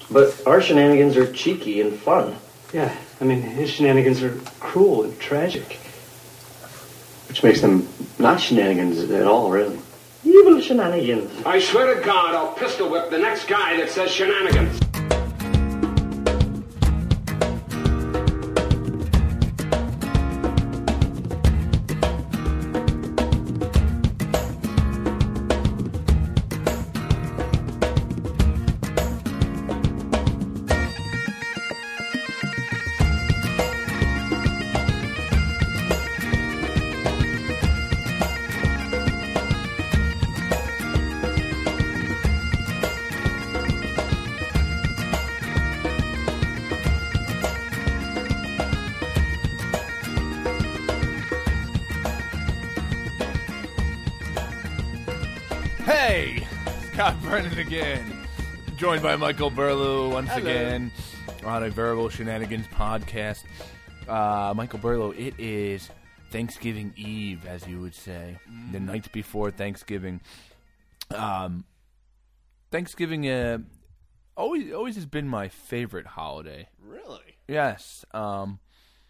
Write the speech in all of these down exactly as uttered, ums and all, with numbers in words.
But our shenanigans are cheeky and fun. Yeah, I mean, his shenanigans are cruel and tragic. Which makes them not shenanigans at all, really. Evil shenanigans. I swear to God, I'll pistol whip the next guy that says shenanigans. Hey, Scott Brennan again, joined by Michael Burlew once Hello. again on a Verbal Shenanigans podcast. Uh, Michael Burlew, it is Thanksgiving Eve, as you would say, mm. the night before Thanksgiving. Um, Thanksgiving uh, always always has been my favorite holiday. Really? Yes. Um,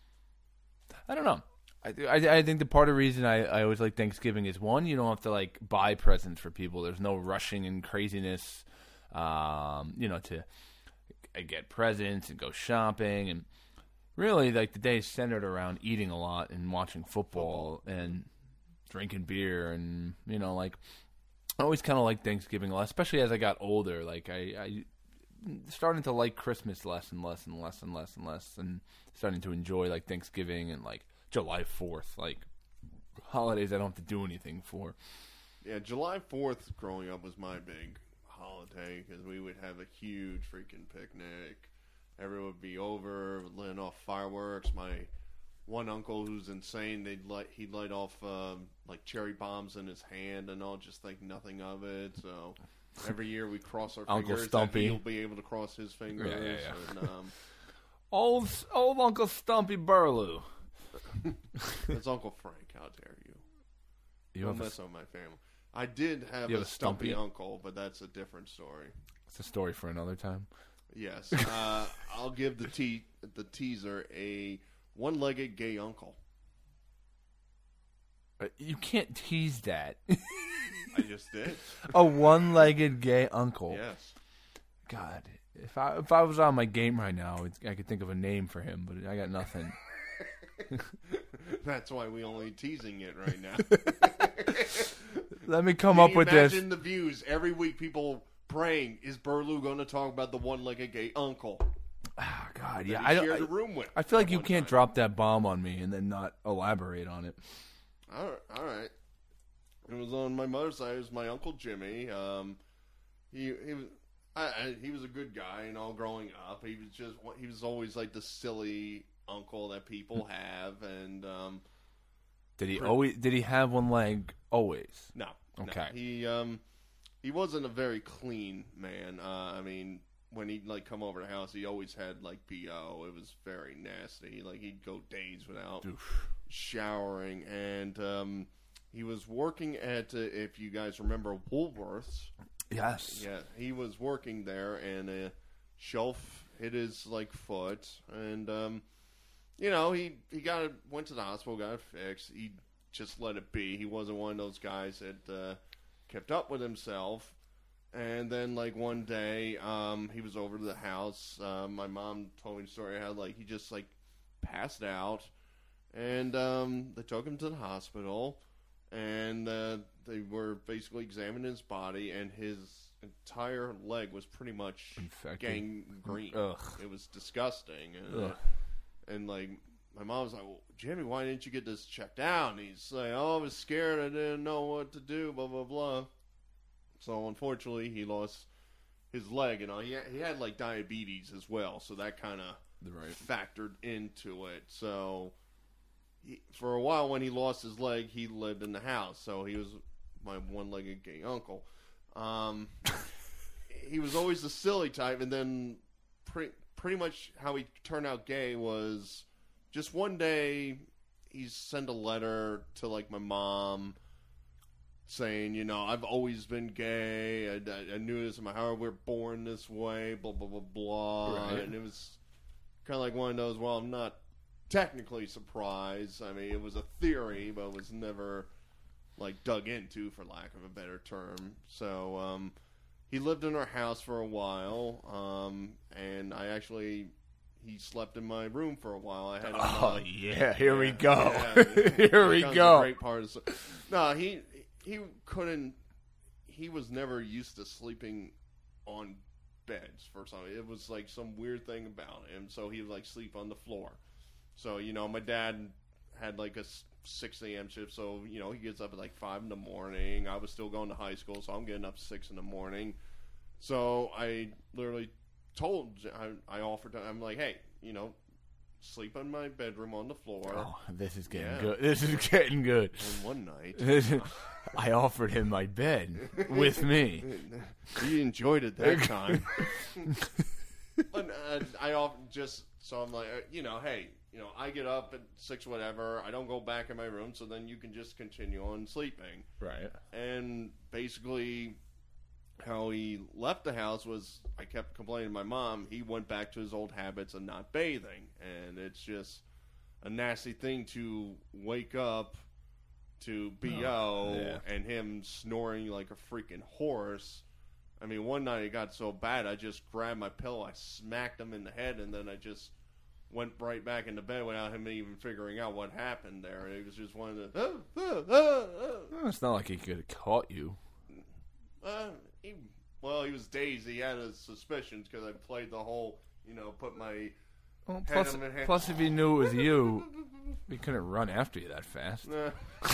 I don't know. I, I, I think the part of the reason I, I always like Thanksgiving is, one, you don't have to like buy presents for people. There's no rushing and craziness, um, you know, to get presents and go shopping. And really, like, the day is centered around eating a lot and watching football and drinking beer. And, you know, like, I always kind of like Thanksgiving a lot, especially as I got older. Like, I, I starting to like Christmas less and less and less and less and less, and starting to enjoy, like, Thanksgiving and, like, July fourth, like holidays I don't have to do anything for. Yeah, July fourth growing up was my big holiday because we would have a huge freaking picnic. Everyone would be over, letting off fireworks. My one uncle, who's insane, they'd light, he'd light off um, like cherry bombs in his hand, and I'll just think nothing of it. So every year we cross our Uncle fingers Stumpy. that he'll be able to cross his fingers. Yeah, yeah, yeah. And, um, Old old Uncle Stumpy Burlew. That's Uncle Frank. How dare you? You Don't have a, mess with my family. I did have, You a, have a stumpy, stumpy? uncle, but that's a different story. it's a story for another time. Yes, uh, I'll give the te- the teaser a one-legged gay uncle. But you can't tease that. I just did. A one-legged gay uncle. Yes. God, if I if I was on my game right now, it's, I could think of a name for him, but I got nothing. That's why we only teasing it right now. Let me come Can up you with imagine this. the views every week? People praying, is Burlew going to talk about the one-legged gay uncle? Oh, God, that yeah, he I don't. shared I, the room with I feel like at you one can't time. drop that bomb on me and then not elaborate on it. All right, all right. It was on my mother's side. It was my Uncle Jimmy. Um, he he was I, I, he was a good guy, and all growing up, he was just he was always like the silly uncle that people have, and um, Did he Pre- always? Did he have one leg always? no, Okay. no. he um he wasn't a very clean man. Uh, I mean, when he'd like come over to the house, he always had like B O. It was very nasty. Like he'd go days without Oof. showering, and um, he was working at uh, if you guys remember Woolworths. Yes. Yeah, he was working there, and a shelf hit his like foot, and um, you know he he got it, went to the hospital, got it fixed. He just let it be. He wasn't one of those guys that uh, kept up with himself. And then like one day, um, he was over to the house. Uh, my mom told me the story how like he just like passed out, and um, they took him to the hospital, and uh, they were basically examining his body, and his entire leg was pretty much Infected. gangrene. Ugh. It was disgusting, and, Ugh. and like my mom was like, well, "Jimmy, why didn't you get this checked out?" And he's like, "Oh, I was scared. I didn't know what to do." Blah blah blah. So unfortunately, he lost his leg, and all. He had, he had like diabetes as well, so that kind of Right. factored into it. So he, for a while, when he lost his leg, he lived in the house. So he was my one-legged gay uncle. Um, he was always the silly type, and then pretty pretty much how he turned out gay was just one day he sent a letter to like my mom. saying, you know, I've always been gay. I, I, I knew this in my heart. We're born this way. Blah blah blah blah. Right. And it was kind of like one of those. Well, I'm not technically surprised. I mean, it was a theory, but it was never like dug into, for lack of a better term. So um, he lived in our house for a while, um, and I actually. He slept in my room for a while. I had him, Oh uh, yeah, here yeah, we go. yeah. Here we Becomes go. A great part of the, no, he he couldn't. He was never used to sleeping on beds for something. It was like some weird thing about him. So he would like sleep on the floor. So you know, my dad had like a six a.m. shift. So you know, he gets up at like five in the morning. I was still going to high school, so I'm getting up six in the morning. So I literally. Told I, I offered to, I'm like, hey, you know, sleep in my bedroom on the floor. Oh, this is getting Yeah. good. This is getting good. And one night, I offered him my bed with me. he enjoyed it that time. But uh, I often just so I'm like, uh, you know, hey, you know, I get up at six, whatever. I don't go back in my room, so then you can just continue on sleeping. Right. And basically. How he left the house was, I kept complaining to my mom, he went back to his old habits of not bathing. And it's just a nasty thing to wake up to B O Oh, yeah. and him snoring like a freaking horse. I mean, one night it got so bad, I just grabbed my pillow, I smacked him in the head, and then I just went right back into bed without him even figuring out what happened there. It was just one of the, oh, oh, oh, oh. Well, it's not like he could have caught you. Uh, he, well, he was dazed. He had his suspicions because I played the whole, you know, put my Well, head plus, on my head. plus, if he knew it was you, he couldn't run after you that fast. Nah.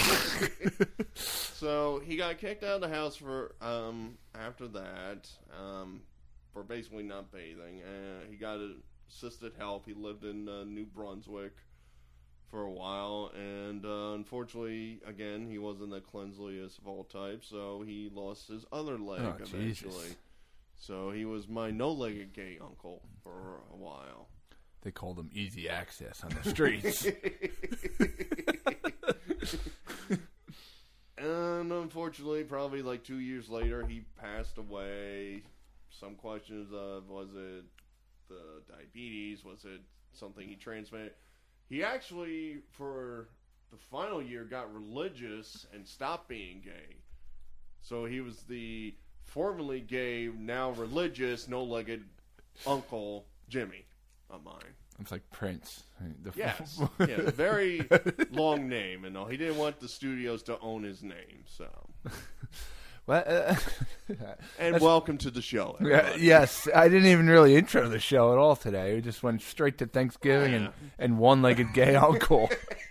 So he got kicked out of the house for um after that um for basically not bathing. Uh, he got assisted help. He lived in uh, New Brunswick for a while, and uh, unfortunately, again, he wasn't the cleanliest of all types, so he lost his other leg Oh, eventually. Jesus. So he was my no-legged gay uncle for a while. They called him easy access on the streets. And unfortunately, probably like two years later, he passed away. Some questions of, was it the diabetes? Was it something he transmitted? He actually, for the final year, got religious and stopped being gay. So he was the formerly gay, now religious, no-legged uncle Jimmy of mine. It's like Prince. The Yes. Yeah, very long name. And all. He didn't want the studios to own his name, so. Well, uh, And welcome to the show, yeah, everybody. yes, I didn't even really intro the show at all today. We just went straight to Thanksgiving and, and one-legged gay uncle,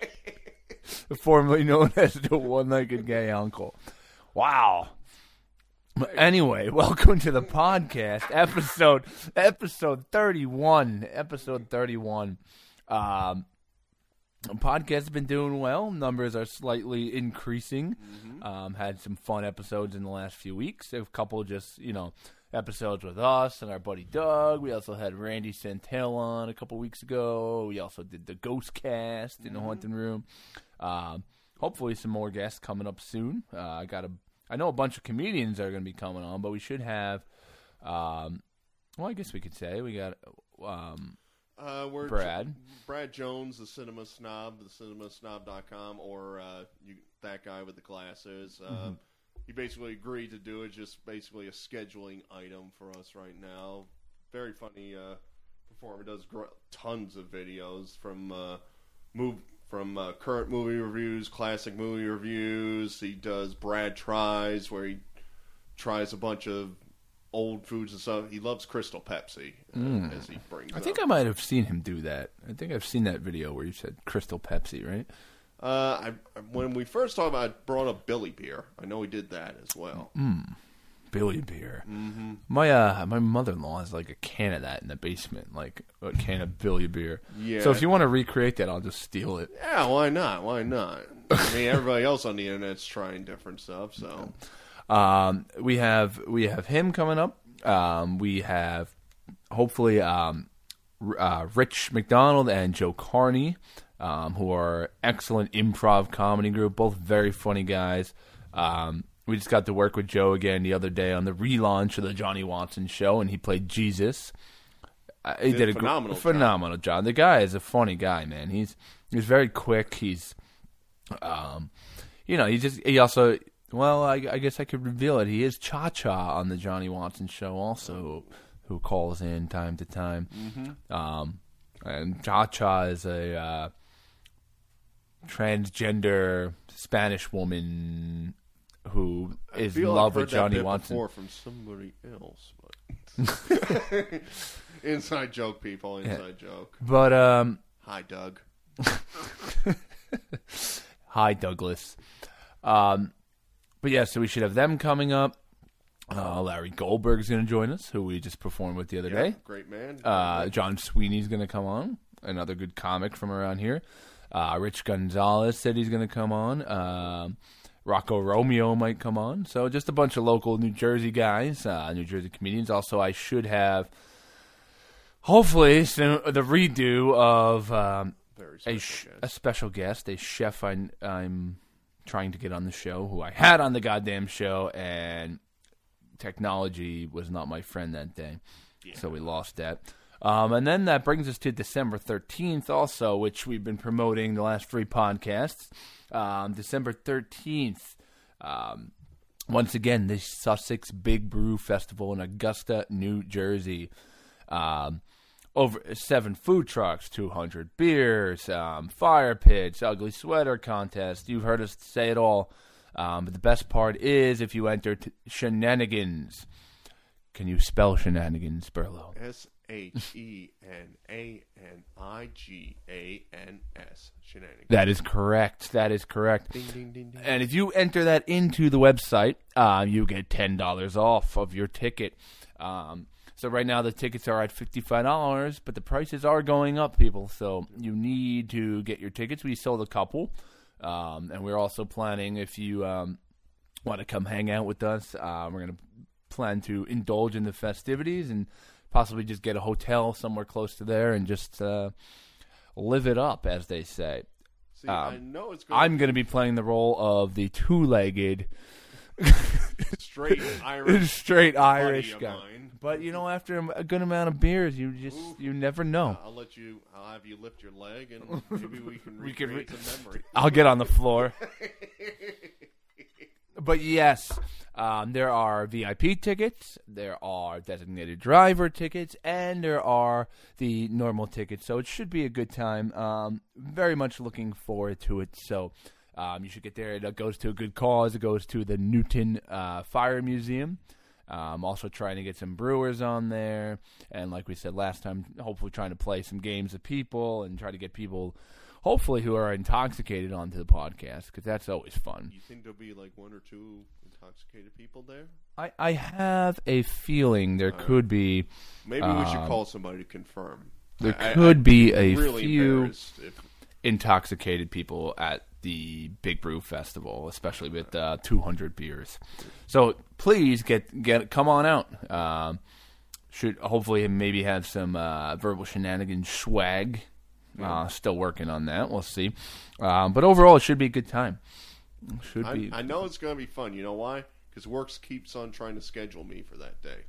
formerly known as the one-legged gay uncle. Wow. Anyway, welcome to the podcast, episode episode thirty-one. Episode thirty-one. Um, the podcast has been doing well. Numbers are slightly increasing. Mm-hmm. Um, had some fun episodes in the last few weeks. A couple just, you know, episodes with us and our buddy Doug. We also had Randy Santel on a couple weeks ago. We also did the Ghost Cast in the mm-hmm. Haunting Room. Um, hopefully some more guests coming up soon. Uh, I got a I know a bunch of comedians are going to be coming on, but we should have, um, well, I guess we could say we got um, uh, we're Brad. Brad Jones, the Cinema Snob, the cinema snob dot com, or uh, you, that guy with the glasses. Uh, mm-hmm. He basically agreed to do it, just basically a scheduling item for us right now. Very funny uh, performer, does gr- tons of videos from uh, move. From uh, current movie reviews, classic movie reviews. He does Brad Tries, where he tries a bunch of old foods and stuff. He loves Crystal Pepsi, uh, mm. as he brings I up. think I might have seen him do that. I think I've seen that video where you said Crystal Pepsi, right? Uh, I, when we first talked about it, I brought up Billy Beer. I know he did that as well. Mm. Billy Beer. Mm-hmm. My uh, my mother-in-law has like a can of that in the basement, like a can of Billy Beer. Yeah. So if you want to recreate that, I'll just steal it. Yeah, why not? Why not? I mean, everybody else on the internet's trying different stuff. So, um, we have we have him coming up. Um, we have hopefully um, uh, Rich McDonald and Joe Carney, um, who are excellent improv comedy group. Both very funny guys. Um, we just got to work with Joe again the other day on the relaunch of the Johnny Watson show, and he played Jesus. Uh, he Did did a phenomenal gr- job. phenomenal job. The guy is a funny guy, man. He's he's very quick. He's, um, you know, he just he also. Well, I, I guess I could reveal it. He is Cha Cha on the Johnny Watson show, also, who calls in time to time. Mm-hmm. Um, and Cha Cha is a uh, transgender Spanish woman who is in feel love I've with heard Johnny that bit Watson. before from somebody else. But inside joke, people. Inside yeah. joke. But um, hi, Doug. Hi, Douglas. Um, but yeah, so we should have them coming up. Uh, Larry Goldberg is going to join us, who we just performed with the other yeah, day. Great man. Great Uh, man. John Sweeney's going to come on, another good comic from around here. Uh, Rich Gonzalez said he's going to come on. Um, Rocco Romeo might come on. So just a bunch of local New Jersey guys, uh, New Jersey comedians. Also, I should have, hopefully, some, the redo of um, Very a, special sh- guest. a special guest, a chef I, I'm trying to get on the show, who I had on the goddamn show, and technology was not my friend that day. Yeah. So we lost that. Um, and then that brings us to December thirteenth also, which we've been promoting the last three podcasts. Um, December thirteenth, um, once again, the Sussex Big Brew Festival in Augusta, New Jersey. Um, over seven food trucks, two hundred beers, um, fire pits, ugly sweater contest. You've heard us say it all. Um, but the best part is if you enter t- Shenanigans. Can you spell Shenanigans, Burlow? S H E N A N I G A N S. Shenanigans. That is correct. That is correct. Ding, ding, ding, ding. And if you enter that into the website, uh, you get ten dollars off of your ticket. Um, so right now the tickets are at fifty-five dollars, but the prices are going up, people. So you need to get your tickets. We sold a couple. Um, and we're also planning, if you um, want to come hang out with us, uh, we're going to plan to indulge in the festivities and possibly just get a hotel somewhere close to there and just uh, live it up, as they say. See, um, I know it's going I'm going to be playing the role of the two-legged, straight Irish, straight buddy Irish of guy. mine. But you know, after a good amount of beers, you just Ooh. you never know. I'll let you. I'll have you lift your leg, and maybe we can We can recreate re- some memory. I'll get on the floor. But yes, um, there are V I P tickets, there are designated driver tickets, and there are the normal tickets. So it should be a good time. Um, very much looking forward to it. So um, you should get there. It goes to a good cause. It goes to the Newton uh, Fire Museum. Um, also trying to get some brewers on there. And like we said last time, hopefully trying to play some games of people and try to get people, hopefully, who are intoxicated onto the podcast, because that's always fun. You think there'll be like one or two intoxicated people there? I, I have a feeling there All could be Maybe we should Um, call somebody to confirm. there I- I- could I'd be a really few embarrassed if intoxicated people at the Big Brew Festival, especially with uh, two hundred beers. So please get get come on out. Um, should hopefully maybe have some uh, verbal shenanigans swag. Uh, still working on that. We'll see. Um, but overall, it should be a good time. It should I, be. I know it's going to be fun. You know why? Because Works keeps on trying to schedule me for that day.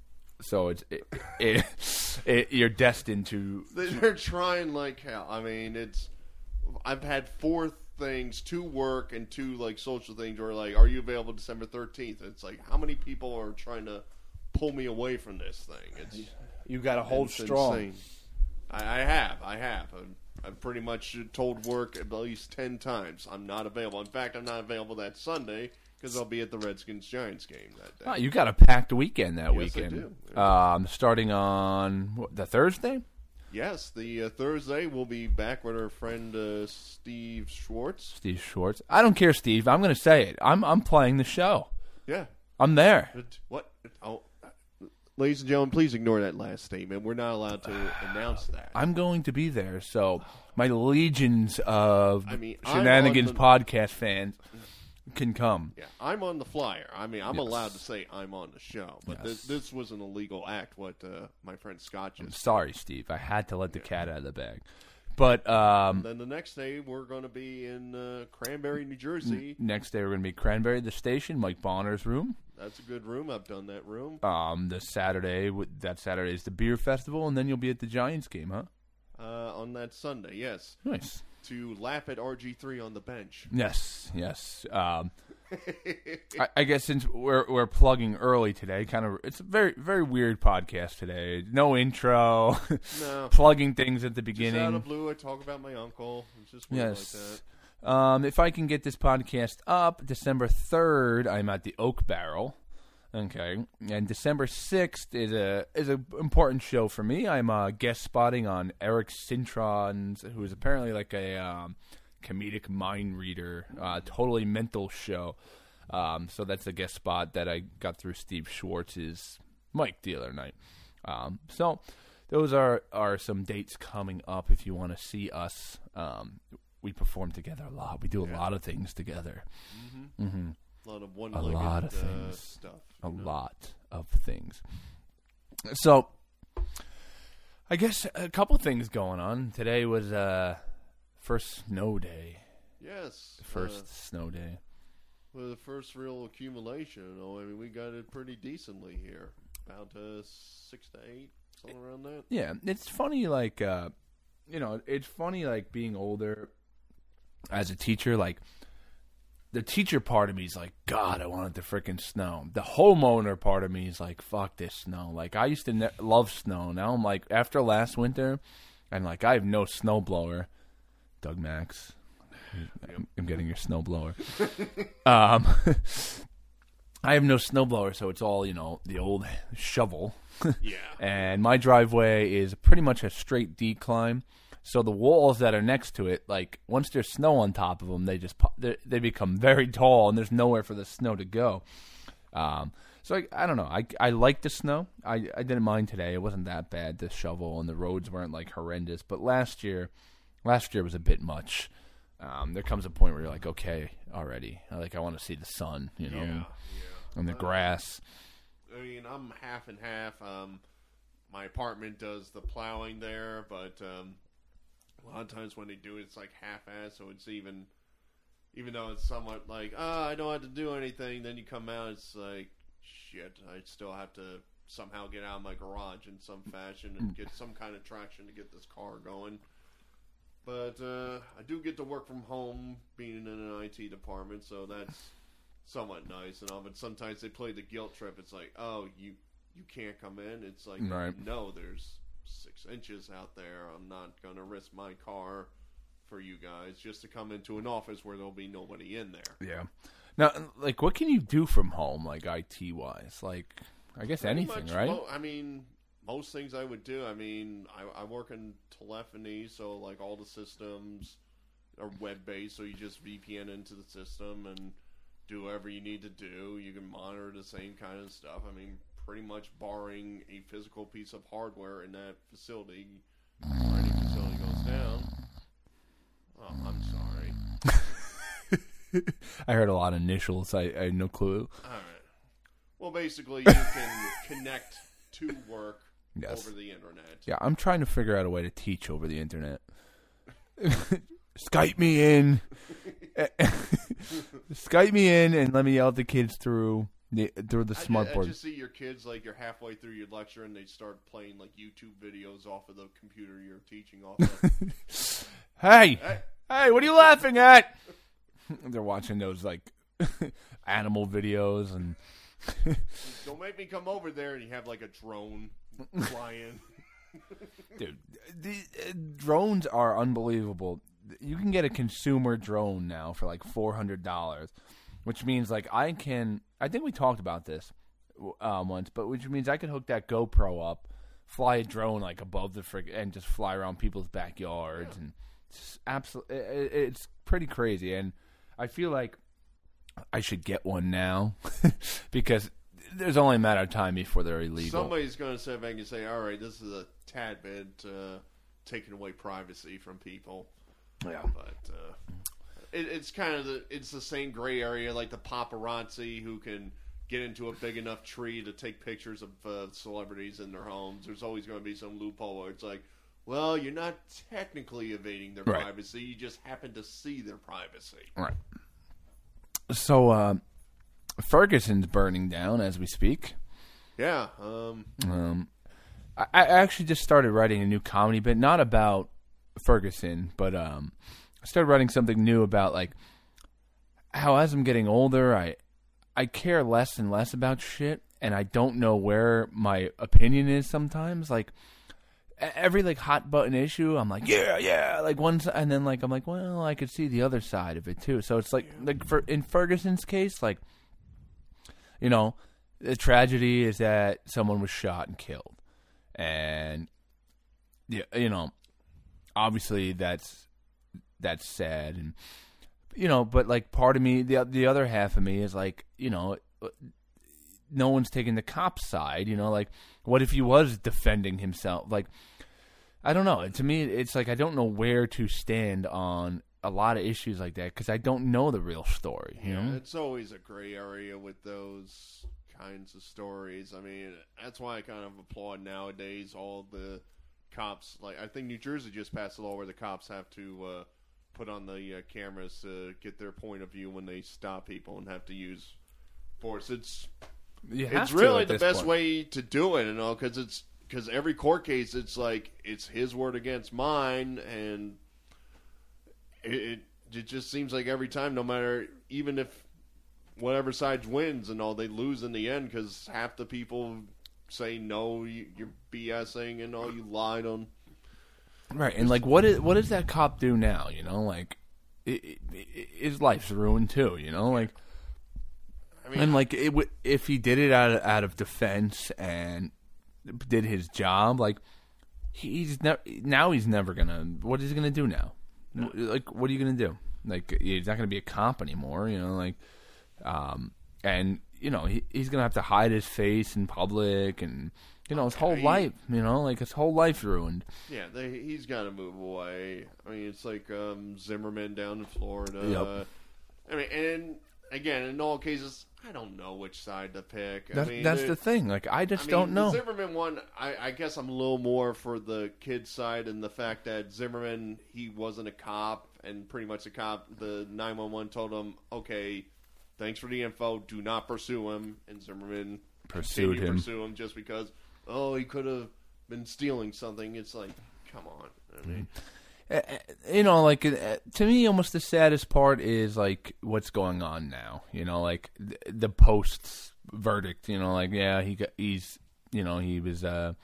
So it's it, it, it, you're destined to. They're trying like hell. I mean, it's. I've had four things, two work and two like social things. Where like, are you available December thirteenth? It's like, how many people are trying to pull me away from this thing? It's You got to hold it's strong. insane. I, I have, I have. I've, I've pretty much told work at least ten times I'm not available. In fact, I'm not available that Sunday because I'll be at the Redskins Giants game that day. Oh, you got a packed weekend that Yes, I weekend. do. Um, starting on what, the Thursday. Yes, the uh, Thursday we'll be back with our friend uh, Steve Schwartz. Steve Schwartz. I don't care, Steve. I'm going to say it. I'm I'm playing the show. Yeah. I'm there. But what? Oh, ladies and gentlemen, please ignore that last statement. We're not allowed to announce that. I'm going to be there. So my legions of I mean, I'm Shenanigans on the- podcast fans can come. Yeah, I'm on the flyer. I mean, I'm Yes. allowed to say I'm on the show, but Yes. this, this was an illegal act. What uh, my friend Scott I'm just sorry, Steve. I had to let the cat out of the bag. But um, then the next day we're going to be in uh, Cranberry, New Jersey. Next day we're going to be Cranberry, the station, Mike Bonner's room. That's a good room. I've done that room. Um, the Saturday, that Saturday is the beer festival, and then you'll be at the Giants game, huh? Uh, on that Sunday, yes. Nice. To laugh at R G three on the bench. Yes, yes. Um, I, I guess since we're we're plugging early today, kind of, it's a very very weird podcast today. No intro, No. plugging things at the beginning. Just out of blue, I talk about my uncle. It's just weird Yes. like that. Um, if I can get this podcast up, December third, I'm at the Oak Barrel. Okay, and December sixth is a is an important show for me. I'm uh, guest spotting on Eric Cintron's, who is apparently like a um, comedic mind reader, uh, totally mental show. Um, so that's a guest spot that I got through Steve Schwartz's mic the other night. Um, so those are, are some dates coming up if you want to see us. Um, we perform together a lot. We do a Yeah. lot of things together. Mm-hmm. Mm-hmm. A lot of A one-legged lot of uh, things. stuff. A you know? lot of things. So, I guess a couple things going on. Today was uh, first snow day. Yes. First Uh, snow day. well, the first real accumulation. You know, I mean, we got it pretty decently here. About uh, six to eight, something around that. Yeah, it's funny, like, uh, you know, it's funny, like, being older as a teacher, like, the teacher part of me is like, God, I want it to freaking snow. The homeowner part of me is like, fuck this snow. Like, I used to ne- love snow. Now I'm like, after last winter, I'm like, I have no snowblower. Doug Max, I'm, I'm getting your snowblower. um, I have no snowblower, so it's all, you know, the old shovel. Yeah. And my driveway is pretty much a straight decline. So the walls that are next to it, like, once there's snow on top of them, they just they, they become very tall, and there's nowhere for the snow to go. Um, so I, I don't know. I, I like the snow. I, I didn't mind today. It wasn't that bad to shovel, and the roads weren't, like, horrendous. But last year, last year was a bit much. Um, there comes a point where you're like, okay, already. Like, I want to see the sun, you know, Yeah. and, yeah. and the grass. I mean, I'm half and half. Um, my apartment does the plowing there, but um, a lot of times when they do it, it's like half-assed, so it's even, even though it's somewhat like, ah, oh, I don't have to do anything, then you come out, it's like, shit, I still have to somehow get out of my garage in some fashion and get some kind of traction to get this car going. But uh, I do get to work from home, being in an I T department, so that's somewhat nice and all. But sometimes they play the guilt trip. It's like, oh, you you can't come in. It's like, Right. no, there's six inches out there. I'm not going to risk my car for you guys just to come into an office where there'll be nobody in there. Yeah. Now, like, what can you do from home, like, I T-wise? Like, I guess Pretty anything, much right? mo- I mean, most things I would do. I mean, I, I work in telephony, so, like, all the systems are web-based, so you just V P N into the system and do whatever you need to do. You can monitor the same kind of stuff. I mean, pretty much barring a physical piece of hardware in that facility, or any facility goes down. Oh, I'm sorry. I heard a lot of initials. I, I had no clue. All right. Well, basically, you can connect to work Yes. over the internet. Yeah, I'm trying to figure out a way to teach over the internet. Skype me in. Skype me in and let me yell at the kids through the through the I smart just, I board. just see your kids, like, you're halfway through your lecture and they start playing, like, YouTube videos off of the computer you're teaching off of. Hey, Hey. hey, what are you laughing at? They're watching those, like, animal videos and. Don't make me come over there and you have, like, a drone flying. Dude, the uh, drones are unbelievable. You can get a consumer drone now for like four hundred dollars, which means like I can. I think we talked about this um, once, but which means I could hook that GoPro up, fly a drone like above the frig, and just fly around people's backyards, Yeah. and it's absolutely, it, it's pretty crazy. And I feel like I should get one now because there's only a matter of time before they're illegal. Somebody's going to sit back and say, all right, this is a tad bit uh, taking away privacy from people. Yeah. But uh, it, it's kind of the it's the same gray area, like the paparazzi who can get into a big enough tree to take pictures of uh, celebrities in their homes. There's always going to be some loophole where it's like, Well, you're not technically evading their Right. privacy. You just happen to see their privacy. Right. So, uh, Ferguson's burning down as we speak. Yeah. Um, Um, I, I actually just started writing a new comedy bit, not about Ferguson, but um, I started writing something new about like how as I'm getting older, I I care less and less about shit, and I don't know where my opinion is sometimes. Like e- every like hot button issue, I'm like, yeah, yeah, like one, si- and then like I'm like, well, I could see the other side of it too. So it's like like for in Ferguson's case, like you know, the tragedy is that someone was shot and killed, and yeah, you know, obviously that's that's sad, and you know, but like part of me, the the other half of me is like, you know, no one's taking the cop's side, you know, like what if he was defending himself? Like I don't know. To me, it's like I don't know where to stand on a lot of issues like that because I don't know the real story. You yeah, know, it's always a gray area with those kinds of stories. I mean, that's why I kind of applaud nowadays all the cops. Like, I think New Jersey just passed a law where the cops have to uh, put on the uh, cameras to get their point of view when they stop people and have to use force. It's you have it's to really at the this best point. way to do it, you know, because it's because every court case, it's like it's his word against mine, and it, it it just seems like every time, no matter even if whatever side wins and all, they lose in the end because half the people say no, you, you're BSing and all, you lied on. Right, and like, what is what does that cop do now? You know, like, it, it, it, his life's ruined too. You know, like, I mean, and like, it, w- if he did it out of, out of defense and did his job, like, he's never now he's never gonna. What is he gonna do now? No. Like, what are you gonna do? Like, he's not gonna be a cop anymore. You know, like, um, and you know, he, he's gonna have to hide his face in public and. You know, his whole he, life, you know, like his whole life ruined. Yeah, they, he's got to move away. I mean, it's like um, Zimmerman down in Florida. Yep. Uh, I mean, and again, in all cases, I don't know which side to pick. I That, mean, that's it, the thing. Like, I just I mean, don't know. The Zimmerman one, I, I guess I'm a little more for the kid side and the fact that Zimmerman, he wasn't a cop, and pretty much the cop, the nine one one told him, okay, thanks for the info, do not pursue him, and Zimmerman Pursued continued to him. pursue him just because, oh, he could have been stealing something. It's like, come on. I mean, Uh, uh, You know, like, uh, to me, almost the saddest part is, like, what's going on now. You know, like, the, the post verdict, you know, like, yeah, he got, he's, you know, he was, uh,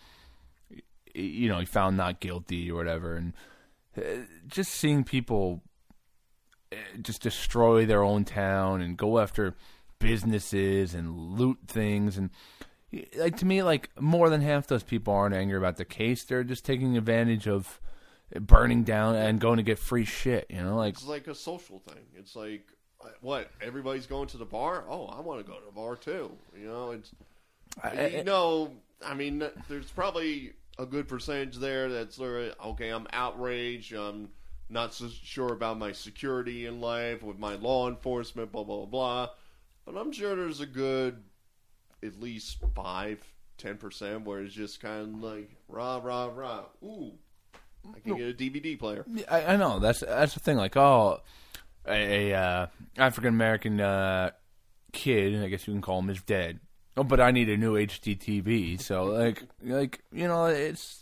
you know, he found not guilty or whatever. And uh, just seeing people uh, just destroy their own town and go after businesses and loot things and like to me, like more than half those people aren't angry about the case. They're just taking advantage of burning down and going to get free shit. You know, like it's like a social thing. It's like, what? Everybody's going to the bar? Oh, I want to go to the bar too. You know, it's I, you know. I mean, there's probably a good percentage there that's literally, okay, I'm outraged. I'm not so sure about my security in life with my law enforcement. Blah blah blah. blah. But I'm sure there's a good. At least five, ten percent, where it's just kind of like rah rah rah. Ooh, I can get a D V D player. I, I know that's that's the thing. Like, oh, a, a uh, African American uh, kid, I guess you can call him, is dead. Oh, but I need a new H D T V. So, like, like you know, it's.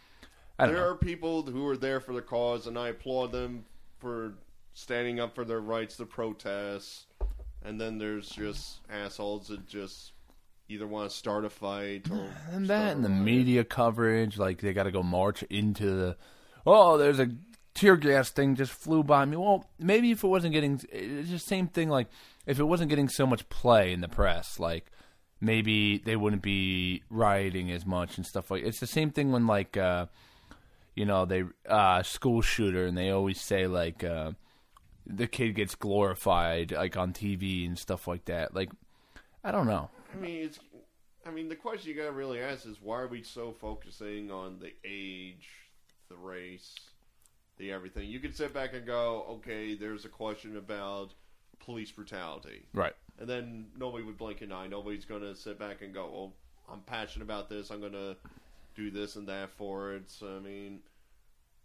I don't there know. are people who are there for the cause, and I applaud them for standing up for their rights to protest. And then there's just assholes that just. Either want to start a fight or And start that a and the riot. media coverage, like they got to go march into the, oh, there's a tear gas thing just flew by me. Well, maybe if it wasn't getting, it's the same thing. Like if it wasn't getting so much play in the press, like maybe they wouldn't be rioting as much and stuff like. It's the same thing when like, uh, you know, they uh, school shooter and they always say like uh, the kid gets glorified like on T V and stuff like that. Like I don't know. I mean, it's. I mean, the question you gotta really ask is why are we so focusing on the age, the race, the everything? You could sit back and go, okay, there's a question about police brutality, Right. and then nobody would blink an eye. Nobody's gonna sit back and go, well, I'm passionate about this. I'm gonna do this and that for it. So, I mean,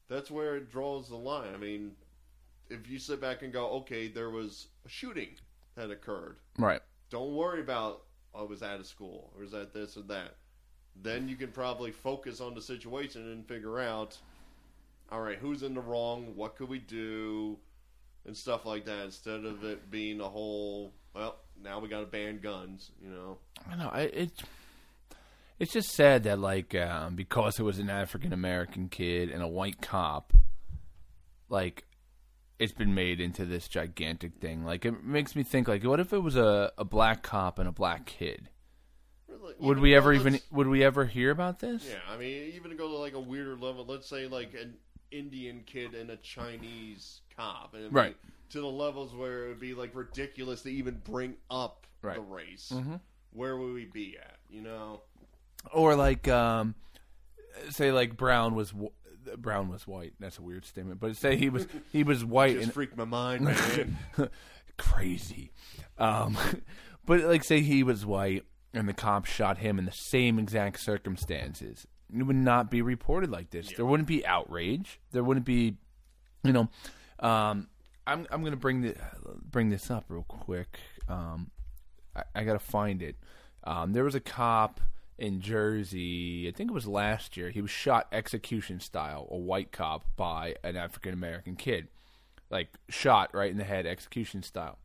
that's where it draws the line. I mean, if you sit back and go, okay, there was a shooting that occurred. Right. Don't worry about, oh, I was out of school, or is that this or that. Then you can probably focus on the situation and figure out, all right, who's in the wrong, what could we do, and stuff like that, instead of it being a whole, well, now we got to ban guns, you know. I know. I, it, it's just sad that, like, um, because it was an African-American kid and a white cop, like, it's been made into this gigantic thing. Like, it makes me think, like, what if it was a, a black cop and a black kid? Really, Would we ever even would we ever hear about this? Yeah, I mean, even to go to like a weirder level, let's say like an Indian kid and a Chinese cop, and right, to the levels where it would be like ridiculous to even bring up right. the race. Mm-hmm. Where would we be at? You know, or like um, say like Brown was Brown was white. That's a weird statement, but say he was he was white. Just and freaked my mind, man. Crazy. Um, but like say he was white. And the cops shot him in the same exact circumstances. It would not be reported like this. Yeah. There wouldn't be outrage. There wouldn't be, you know. Um, I'm I'm gonna bring the bring this up real quick. Um, I, I gotta find it. Um, there was a cop in Jersey. I think it was last year. He was shot execution style, a white cop, by an African American kid, like shot right in the head, execution style.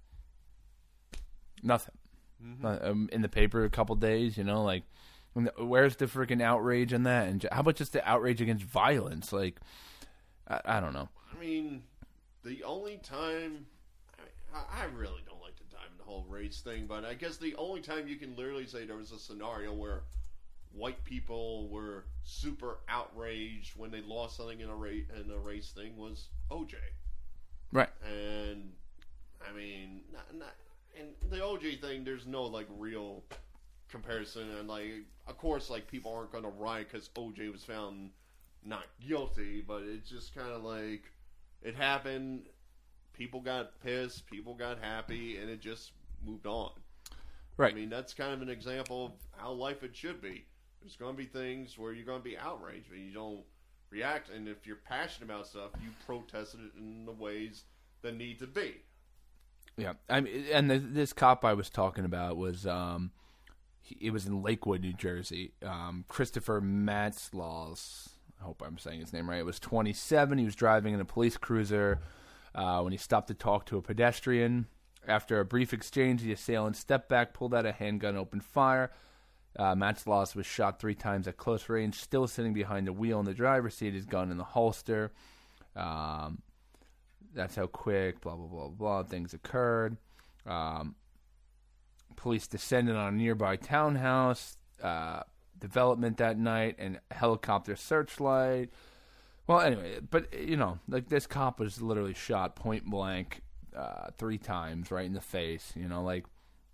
Nothing. Mm-hmm. Uh, um, in the paper a couple days, you know, like, where's the freaking outrage on that? And how about just the outrage against violence? Like, I, I don't know. I mean, the only time, I, I really don't like to dive in the whole race thing, but I guess the only time you can literally say there was a scenario where white people were super outraged when they lost something in a race, in a race thing was O J. Right. And, I mean, not... not and the O J thing, there's no, like, real comparison. And, like, of course, like, people aren't going to riot because O J was found not guilty. But it's just kind of like, it happened. People got pissed. People got happy. And it just moved on. Right. I mean, that's kind of an example of how life it should be. There's going to be things where you're going to be outraged, but you don't react. And if you're passionate about stuff, you protest it in the ways that need to be. Yeah, I mean, and the, this cop I was talking about was, um, he, it was in Lakewood, New Jersey. Um, Christopher Matzlaus, I hope I'm saying his name right. It was twenty-seven. He was driving in a police cruiser uh, when he stopped to talk to a pedestrian. After a brief exchange, the assailant stepped back, pulled out a handgun, opened fire. Uh, Matzlaus was shot three times at close range, still sitting behind the wheel in the driver's seat, his gun in the holster. Um... That's how quick, blah, blah, blah, blah, things occurred. Um, police descended on a nearby townhouse uh, development that night and a helicopter searchlight. Well, anyway, but, you know, like this cop was literally shot point blank uh, three times right in the face, you know, like,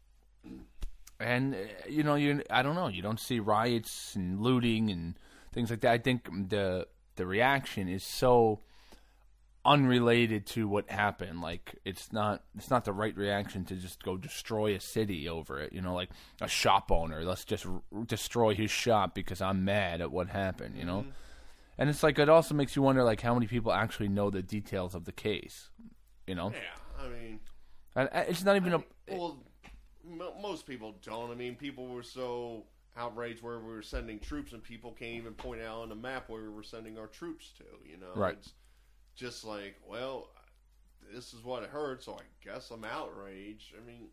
and, you know, you I don't know, you don't see riots and looting and things like that. I think the the reaction is so unrelated to what happened. Like, it's not it's not the right reaction to just go destroy a city over it, you know, like a shop owner, let's just r- destroy his shop because I'm mad at what happened, you know. Mm-hmm. And it's like, it also makes you wonder, like, how many people actually know the details of the case, you know. Yeah, I mean, and it's not even I mean, a well, m- most people don't. I mean, people were so outraged where we were sending troops, and people can't even point out on the map where we were sending our troops to, you know. Right. It's just like, well, this is what I heard, so I guess I'm outraged. I mean,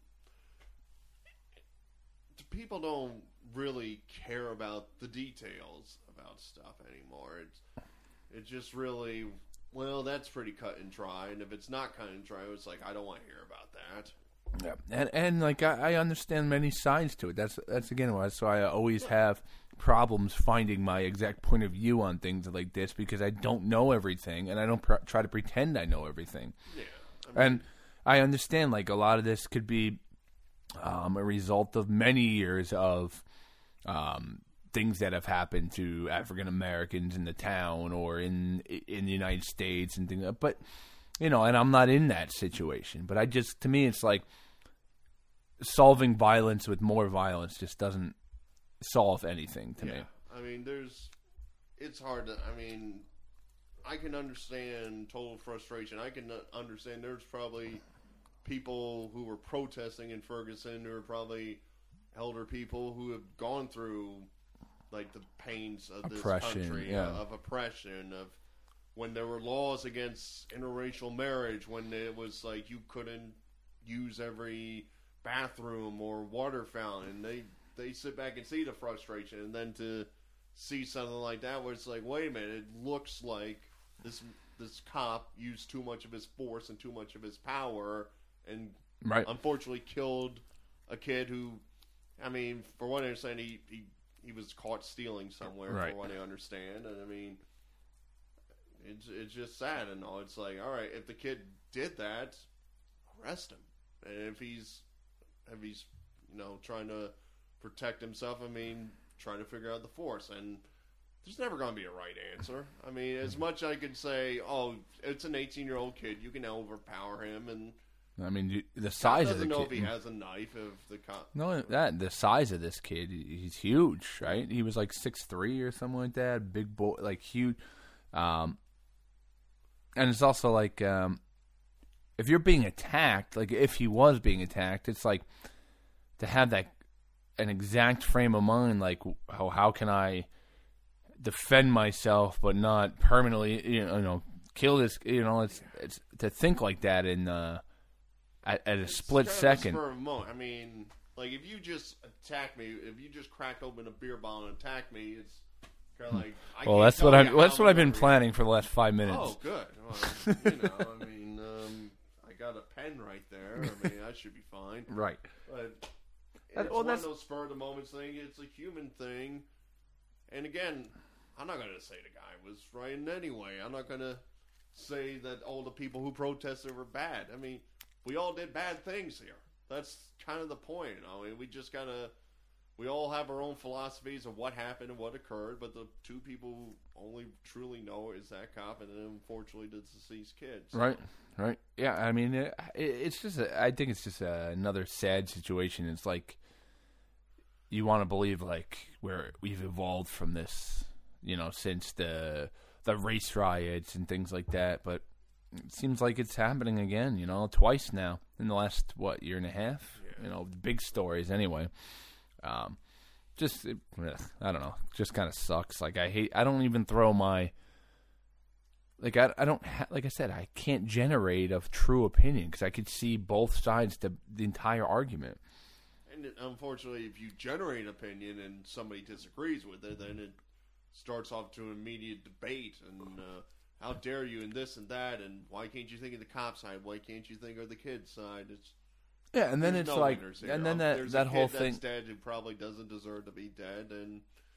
people don't really care about the details about stuff anymore. It's it's just really, well, that's pretty cut and dry. And if it's not cut and dry, it's like, I don't want to hear about that. Yeah, and and like I, I understand many sides to it. That's that's again why so I always have problems finding my exact point of view on things like this, because I don't know everything, and I don't pr- try to pretend I know everything. Yeah, I mean, and I understand like a lot of this could be um, a result of many years of um, things that have happened to African Americans in the town or in in the United States and things. Like that. But you know, and I'm not in that situation. But I just, to me, it's like solving violence with more violence just doesn't solve anything to yeah. me. I mean, there's, it's hard to, I mean, I can understand total frustration. I can understand there's probably people who were protesting in Ferguson who are probably elder people who have gone through like the pains of oppression, this country, yeah. uh, of oppression, of when there were laws against interracial marriage, when it was like you couldn't use every bathroom or water fountain. They they sit back and see the frustration, and then to see something like that where it's like, wait a minute, it looks like this this cop used too much of his force and too much of his power, and right. unfortunately killed a kid who, I mean, for what I understand, he he, he was caught stealing somewhere, right. for what I understand, and I mean, it's it's just sad and all. It's like, all right, if the kid did that, arrest him, and if he's if he's you know trying to protect himself, I mean, trying to figure out the force, and there's never going to be a right answer. I mean, as much I could say, oh, it's an eighteen-year-old kid, you can overpower him, and I mean, you, the size of the doesn't know kid. if he has a knife. If the cop, no, that the size of this kid, he's huge, right? He was like six three or something like that, big boy, like huge. Um, and it's also like, um, if you're being attacked, like if he was being attacked, it's like to have that an exact frame of mind, like how how can I defend myself but not permanently, you know, you know kill this, you know, it's it's to think like that in uh, at, at a split it's kind of second. a spur of a moment. I mean, like if you just attack me, if you just cracked open a beer bottle and attack me, it's kind of like. I Well, can't that's tell what you I'm. That's how what I've been I'm gonna planning for the last five minutes. Oh, good. Well, you know, I mean, um, I got a pen right there. I mean, I should be fine. Right. But That- it's well, one that's- of those spur of the moment thing. It's a human thing. And again, I'm not going to say the guy was right in any way. I'm not going to say that all the people who protested were bad. I mean, we all did bad things here. That's kind of the point. I mean, we just got to. We all have our own philosophies of what happened and what occurred, but the two people who only truly know is that cop and then unfortunately the deceased kid. So. Right. Right. Yeah. I mean, it, it's just. A, I think it's just a, another sad situation. It's like you want to believe like where we've evolved from this, you know, since the the race riots and things like that. But it seems like it's happening again. You know, twice now in the last what year and a half. Yeah. You know, big stories anyway. Um, just it, I don't know. Just kind of sucks. Like I hate. I don't even throw my. Like I, I don't ha- like I said, I can't generate a true opinion because I could see both sides to the entire argument. And it, unfortunately, if you generate an opinion and somebody disagrees with it, then it starts off to an immediate debate and uh, how dare you and this and that and why can't you think of the cop side? Why can't you think of the kid side? It's Yeah, and then there's it's no like, winners here. and then Um, that there's that a whole kid thing. that's dead who probably doesn't deserve to be dead, and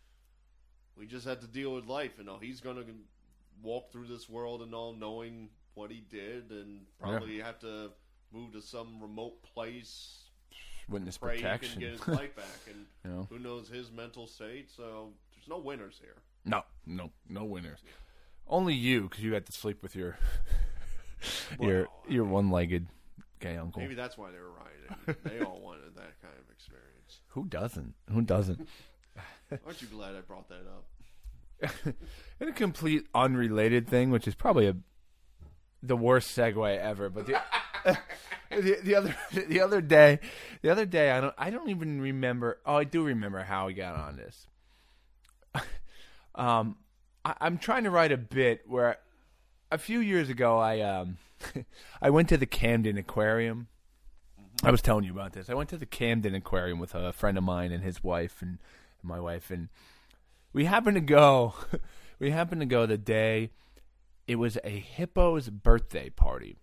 we just have to deal with life. And all he's going to walk through this world and all knowing what he did, and probably have to move to some remote place. Witness Pray protection. he can get his life back, and You know? who knows his mental state. So there's no winners here. No, no, no winners. Only you, because you had to sleep with your your Well, I your mean, one-legged gay uncle. Maybe that's why they were rioting. They all wanted that kind of experience. Who doesn't? Who doesn't? Aren't you glad I brought that up? In a complete unrelated thing, which is probably a the worst segue ever, but the, the the other the other day, the other day, I don't I don't even remember. Oh, I do remember how we got on this. um, I, I'm trying to write a bit where a few years ago I um I went to the Camden Aquarium. I was telling you about this. I went to the Camden Aquarium with a friend of mine and his wife and my wife, and we happened to go. We happened to go the day it was a hippo's birthday party,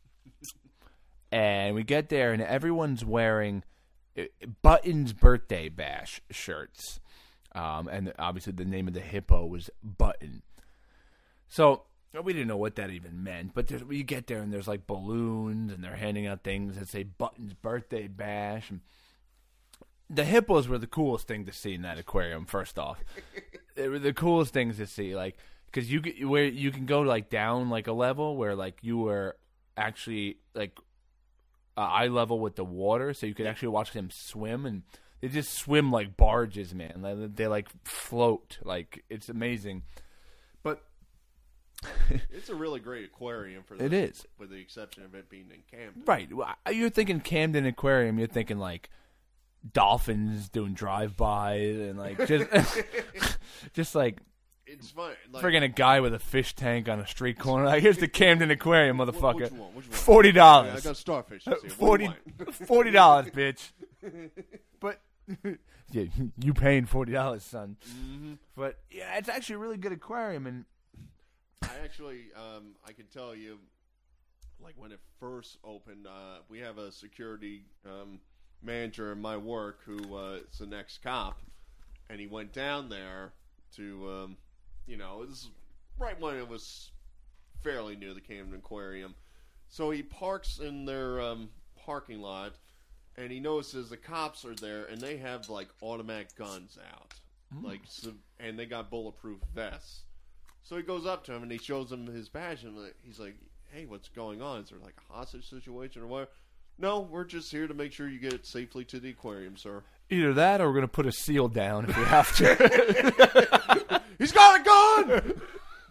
and we get there and everyone's wearing Button's birthday bash shirts, um, and obviously the name of the hippo was Button. So we didn't know what that even meant, but there's, you get there and there's like balloons and they're handing out things that say Button's birthday bash. And the hippos were the coolest thing to see in that aquarium. First off, they were the coolest things to see, like because you get, where you can go like down like a level where like you were actually like uh, eye level with the water, so you could actually watch them swim, and they just swim like barges, man. They, they like float, like it's amazing. But It's a really great aquarium for this. It is. With the exception of it being in Camden. Right. Well, you're thinking Camden Aquarium. You're thinking like dolphins doing drive-bys and like just, just like It's fun. Like, friggin' a guy with a fish tank on a street corner. Like, here's the Camden Aquarium, motherfucker. Which one? Which one? Forty dollars. I got starfish. This here. Forty, What do you want? forty dollars, bitch. But yeah, you paying forty dollars, son. Mm-hmm. But yeah, it's actually a really good aquarium, and I actually, um, I can tell you, like when it first opened, uh, we have a security um, manager in my work who uh, is an ex-cop, and he went down there to, um, you know, this is right when it was fairly new, the Camden Aquarium. So he parks in their um, parking lot, and he notices the cops are there, and they have like automatic guns out, mm. like, so, and they got bulletproof vests. So he goes up to him and he shows him his badge, and he's like, "Hey, what's going on? Is there like a hostage situation or what?" "No, we're just here to make sure you get it safely to the aquarium, sir." Either that, or we're gonna put a seal down if we have to. He's got a gun.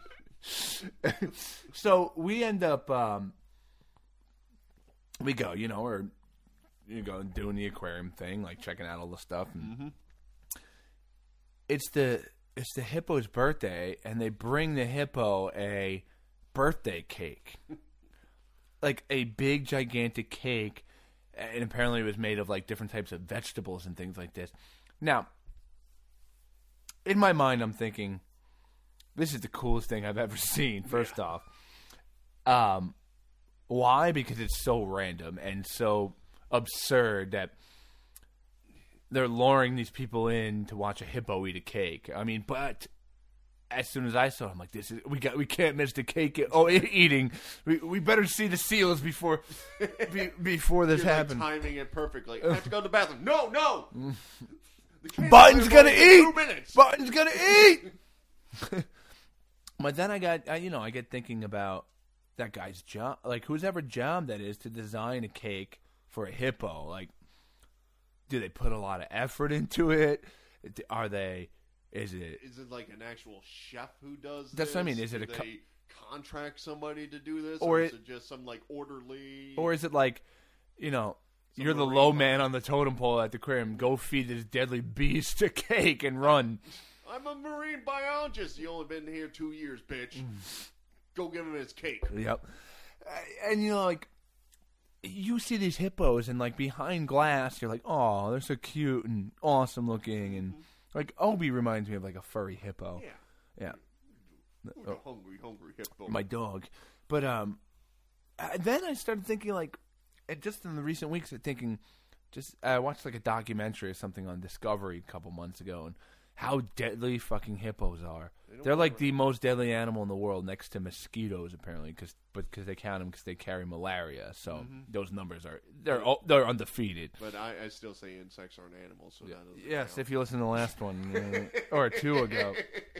So we end up, um, we go, you know, or you go doing the aquarium thing, like checking out all the stuff. And mm-hmm. It's the it's the hippo's birthday, and they bring the hippo a birthday cake, like a big gigantic cake, and apparently it was made of like different types of vegetables and things like this. Now, in my mind, I'm thinking, this is the coolest thing I've ever seen. First yeah. off, um, why? Because it's so random and so absurd that they're luring these people in to watch a hippo eat a cake. I mean, but as soon as I saw it, I'm like, "This is we got we can't miss the cake oh eating. We we better see the seals before be, before this You're happens." Like timing it perfectly. I have to go to the bathroom. No, no. Button's gonna eat. Two minutes. Button's gonna eat. But then I got, I, you know, I get thinking about that guy's job, like whose ever job that is to design a cake for a hippo. Like, do they put a lot of effort into it? Are they? Is it? Is it like an actual chef who does? That's this? what I mean. Is it do a co- they contract somebody to do this, or, or it, is it just some like orderly? Or is it like, you know, some you're the low man on the totem pole at the aquarium. Go feed this deadly beast a cake and run. I'm a marine biologist. You only been here two years, bitch. Go give him his cake. Yep. And you know, like, you see these hippos, and like behind glass, you're like, oh, they're so cute and awesome looking, and mm-hmm. like Obi reminds me of like a furry hippo. Yeah. Yeah. Oh, a hungry, hungry hippo. My dog. But um, then I started thinking, like, just in the recent weeks, I'm thinking, just I watched like a documentary or something on Discovery a couple months ago, and how deadly fucking hippos are. They They're like the most deadly animal in the world, next to mosquitoes, apparently, cause, but because they count them because they carry malaria. So mm-hmm. those numbers are they're they're undefeated. But I, I still say insects aren't animals. So yeah. that yes, count. If you listen to the last one uh, or two ago.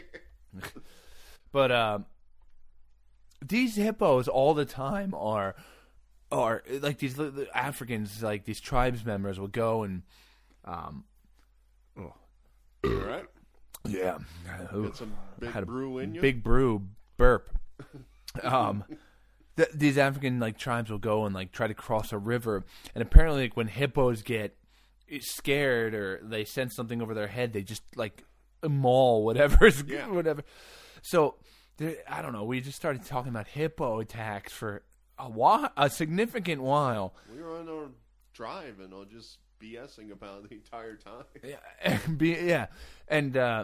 But um, these hippos all the time are are like these the Africans, like these tribes members will go and um. Oh. All right. Yeah. Got some big had a brew in you? Big brew burp. um, th- these African like tribes will go and like try to cross a river, and apparently, like when hippos get scared or they sense something over their head, they just like maul whatever is yeah. whatever. So there, I don't know. We just started talking about hippo attacks for a while, a significant while. We were on our drive, and I'll just. BSing about the entire time. Yeah, be, yeah, and uh,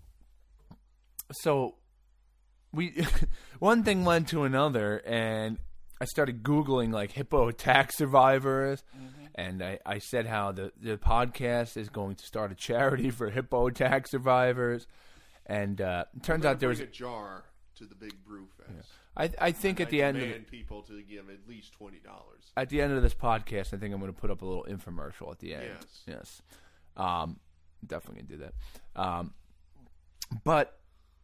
so we one thing led to another, and I started Googling like hippo attack survivors, mm-hmm. and I, I said how the, the podcast is going to start a charity for hippo attack survivors, and uh, it turns out there was a jar to the Big Brew Fest. Yeah. I I think and at the I end of demand people to give at least twenty dollars. At the end of this podcast, I think I'm going to put up a little infomercial at the end. Yes, yes, um, definitely going to do that. Um, but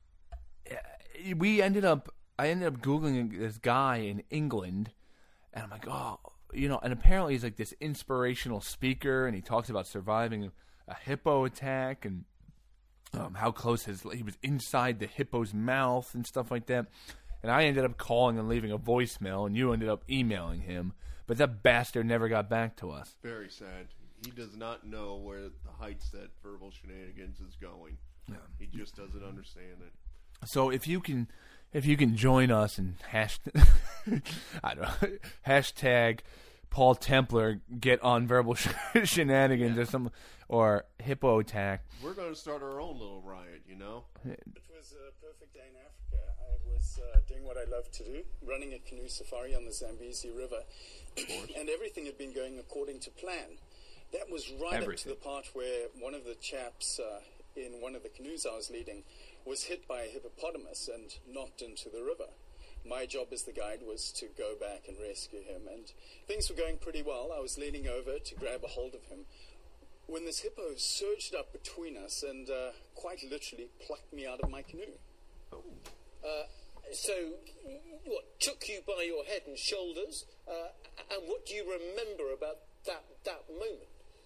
we ended up, I ended up Googling this guy in England, and I'm like, oh, you know, and apparently he's like this inspirational speaker, and he talks about surviving a hippo attack and um, how close his he was inside the hippo's mouth and stuff like that. And I ended up calling and leaving a voicemail, and you ended up emailing him. But that bastard never got back to us. Very sad. He does not know where the heights that Verbal Shenanigans is going. Yeah. He just doesn't understand it. So if you can, if you can join us and hashtag, I don't know, hashtag Paul Templar get on Verbal Shenanigans yeah. or some or Hippo Attack. We're going to start our own little riot, you know. It was a perfect day in Africa. I was uh, doing what I love to do, running a canoe safari on the Zambezi River, and everything had been going according to plan. That was right everything. Up to the part where one of the chaps uh, in one of the canoes I was leading was hit by a hippopotamus and knocked into the river. My job as the guide was to go back and rescue him, and things were going pretty well. I was leaning over to grab a hold of him when this hippo surged up between us and uh, quite literally plucked me out of my canoe. Oh. Uh, so, what, took you by your head and shoulders, uh, and what do you remember about that, that moment?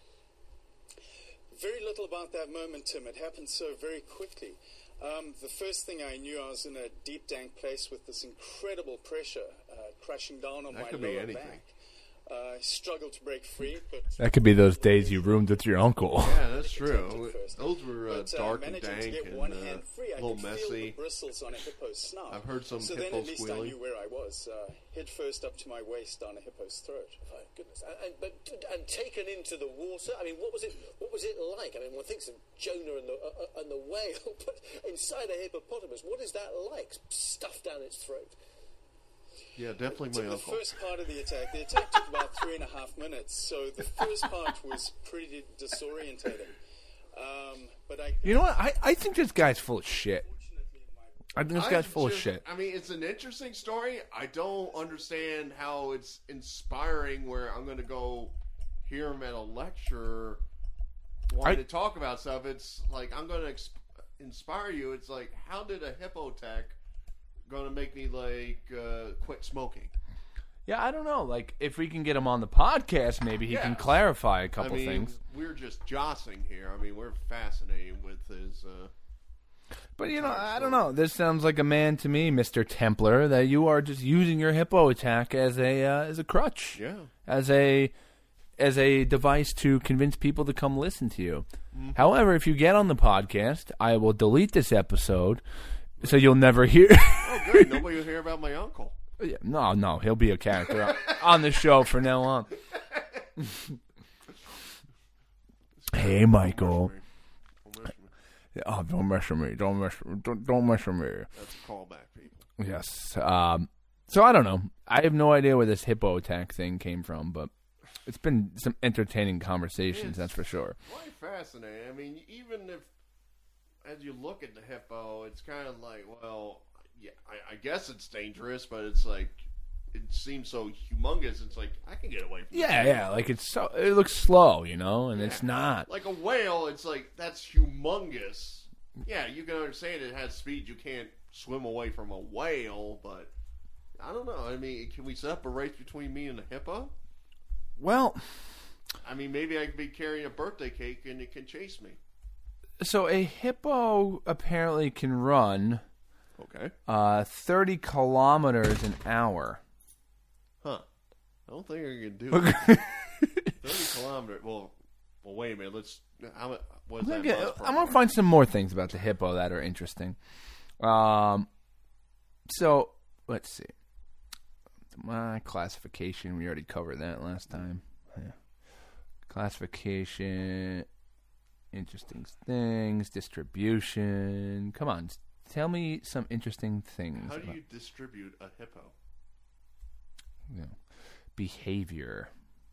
Very little about that moment, Tim. It happened so very quickly. Um, the first thing I knew, I was in a deep, dank place with this incredible pressure uh, crashing down on that my could lower be anything. back. I uh, struggled to break free, but that could be those days you roomed with your uncle. Yeah, that's true. Those were uh, but, uh, dark and dank and one uh, hand free. a little I could messy. Feel the bristles on a hippo's snout. I've heard some so hippo then at least squealing. I knew where I was, uh, head first up to my waist down a hippo's throat. Oh, goodness! And, and, but and taken into the water. I mean, what was it? What was it like? I mean, one thinks of Jonah and the uh, and the whale, but inside a hippopotamus, what is that like? Stuffed down its throat. Yeah, definitely my the uncle. The first part of the attack, the attack took about three and a half minutes, so the first part was pretty disorientating. Um, but I, you know what? I, I think this guy's full of shit. I think this guy's full just, of shit. I mean, it's an interesting story. I don't understand how it's inspiring where I'm going to go hear him at a lecture wanting I, to talk about stuff. It's like, I'm going to exp- inspire you. It's like, how did a hippo attack going to make me, like, uh, quit smoking? Yeah, I don't know. Like, if we can get him on the podcast, maybe he yeah. can clarify a couple I mean, things. We're just jostling here. I mean, we're fascinated with his... Uh, But, you know, I don't know. This sounds like a man to me, Mister Templar, that you are just using your hippo attack as a uh, as a crutch. Yeah. As a as a device to convince people to come listen to you. Mm-hmm. However, if you get on the podcast, I will delete this episode so you'll never hear. Oh, good. Nobody will hear about my uncle. Yeah, no, no. He'll be a character on the show from now on. Hey, Michael. Oh, don't mess with me! Don't mess! Don't don't mess with me! That's a callback, people. Yes. Um. So I don't know. I have no idea where this hippo attack thing came from, but it's been some entertaining conversations. It's that's for sure. Quite fascinating. I mean, even if as you look at the hippo, it's kind of like, well, yeah, I, I guess it's dangerous, but it's like it seems so humongous. It's like I can get away from. Yeah, it. yeah. Like it's so it looks slow, you know, and yeah. it's not. Like a whale, it's like that's humongous. Yeah, you can understand it has speed. You can't swim away from a whale, but I don't know. I mean, can we set up a race between me and a hippo? Well, I mean, maybe I could be carrying a birthday cake and it can chase me. So a hippo apparently can run okay, uh, thirty kilometers an hour. Huh. I don't think I can do it. thirty kilometers. Well, well, wait a minute. Let's. How, what is I'm that? gonna, I'm gonna find some more things about the hippo that are interesting. Um, so let's see. My classification. We already covered that last time. Yeah. Classification. Interesting things. Distribution. Come on, tell me some interesting things. How do about, you distribute a hippo? You know, behavior.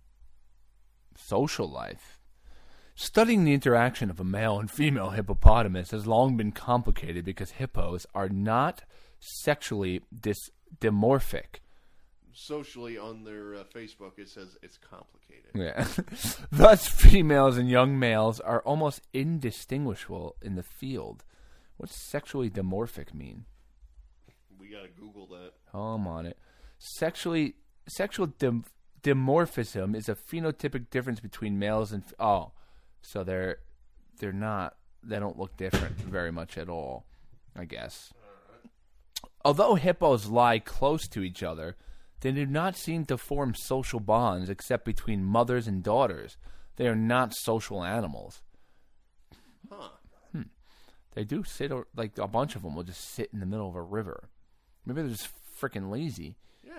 Social life. Studying the interaction of a male and female hippopotamus has long been complicated because hippos are not sexually dis- dimorphic. Socially, on their uh, Facebook, it says it's complicated. Yeah. Thus, females and young males are almost indistinguishable in the field. What's sexually dimorphic mean? We gotta Google that. Oh, I'm on it. Sexually, sexual dim- dimorphism is a phenotypic difference between males and... F- oh, so they're they're not... They don't look different very much at all, I guess. Although hippos lie close to each other, they do not seem to form social bonds except between mothers and daughters. They are not social animals. Huh. Hmm. They do sit, or, like a bunch of them will just sit in the middle of a river. Maybe they're just freaking lazy. Yeah.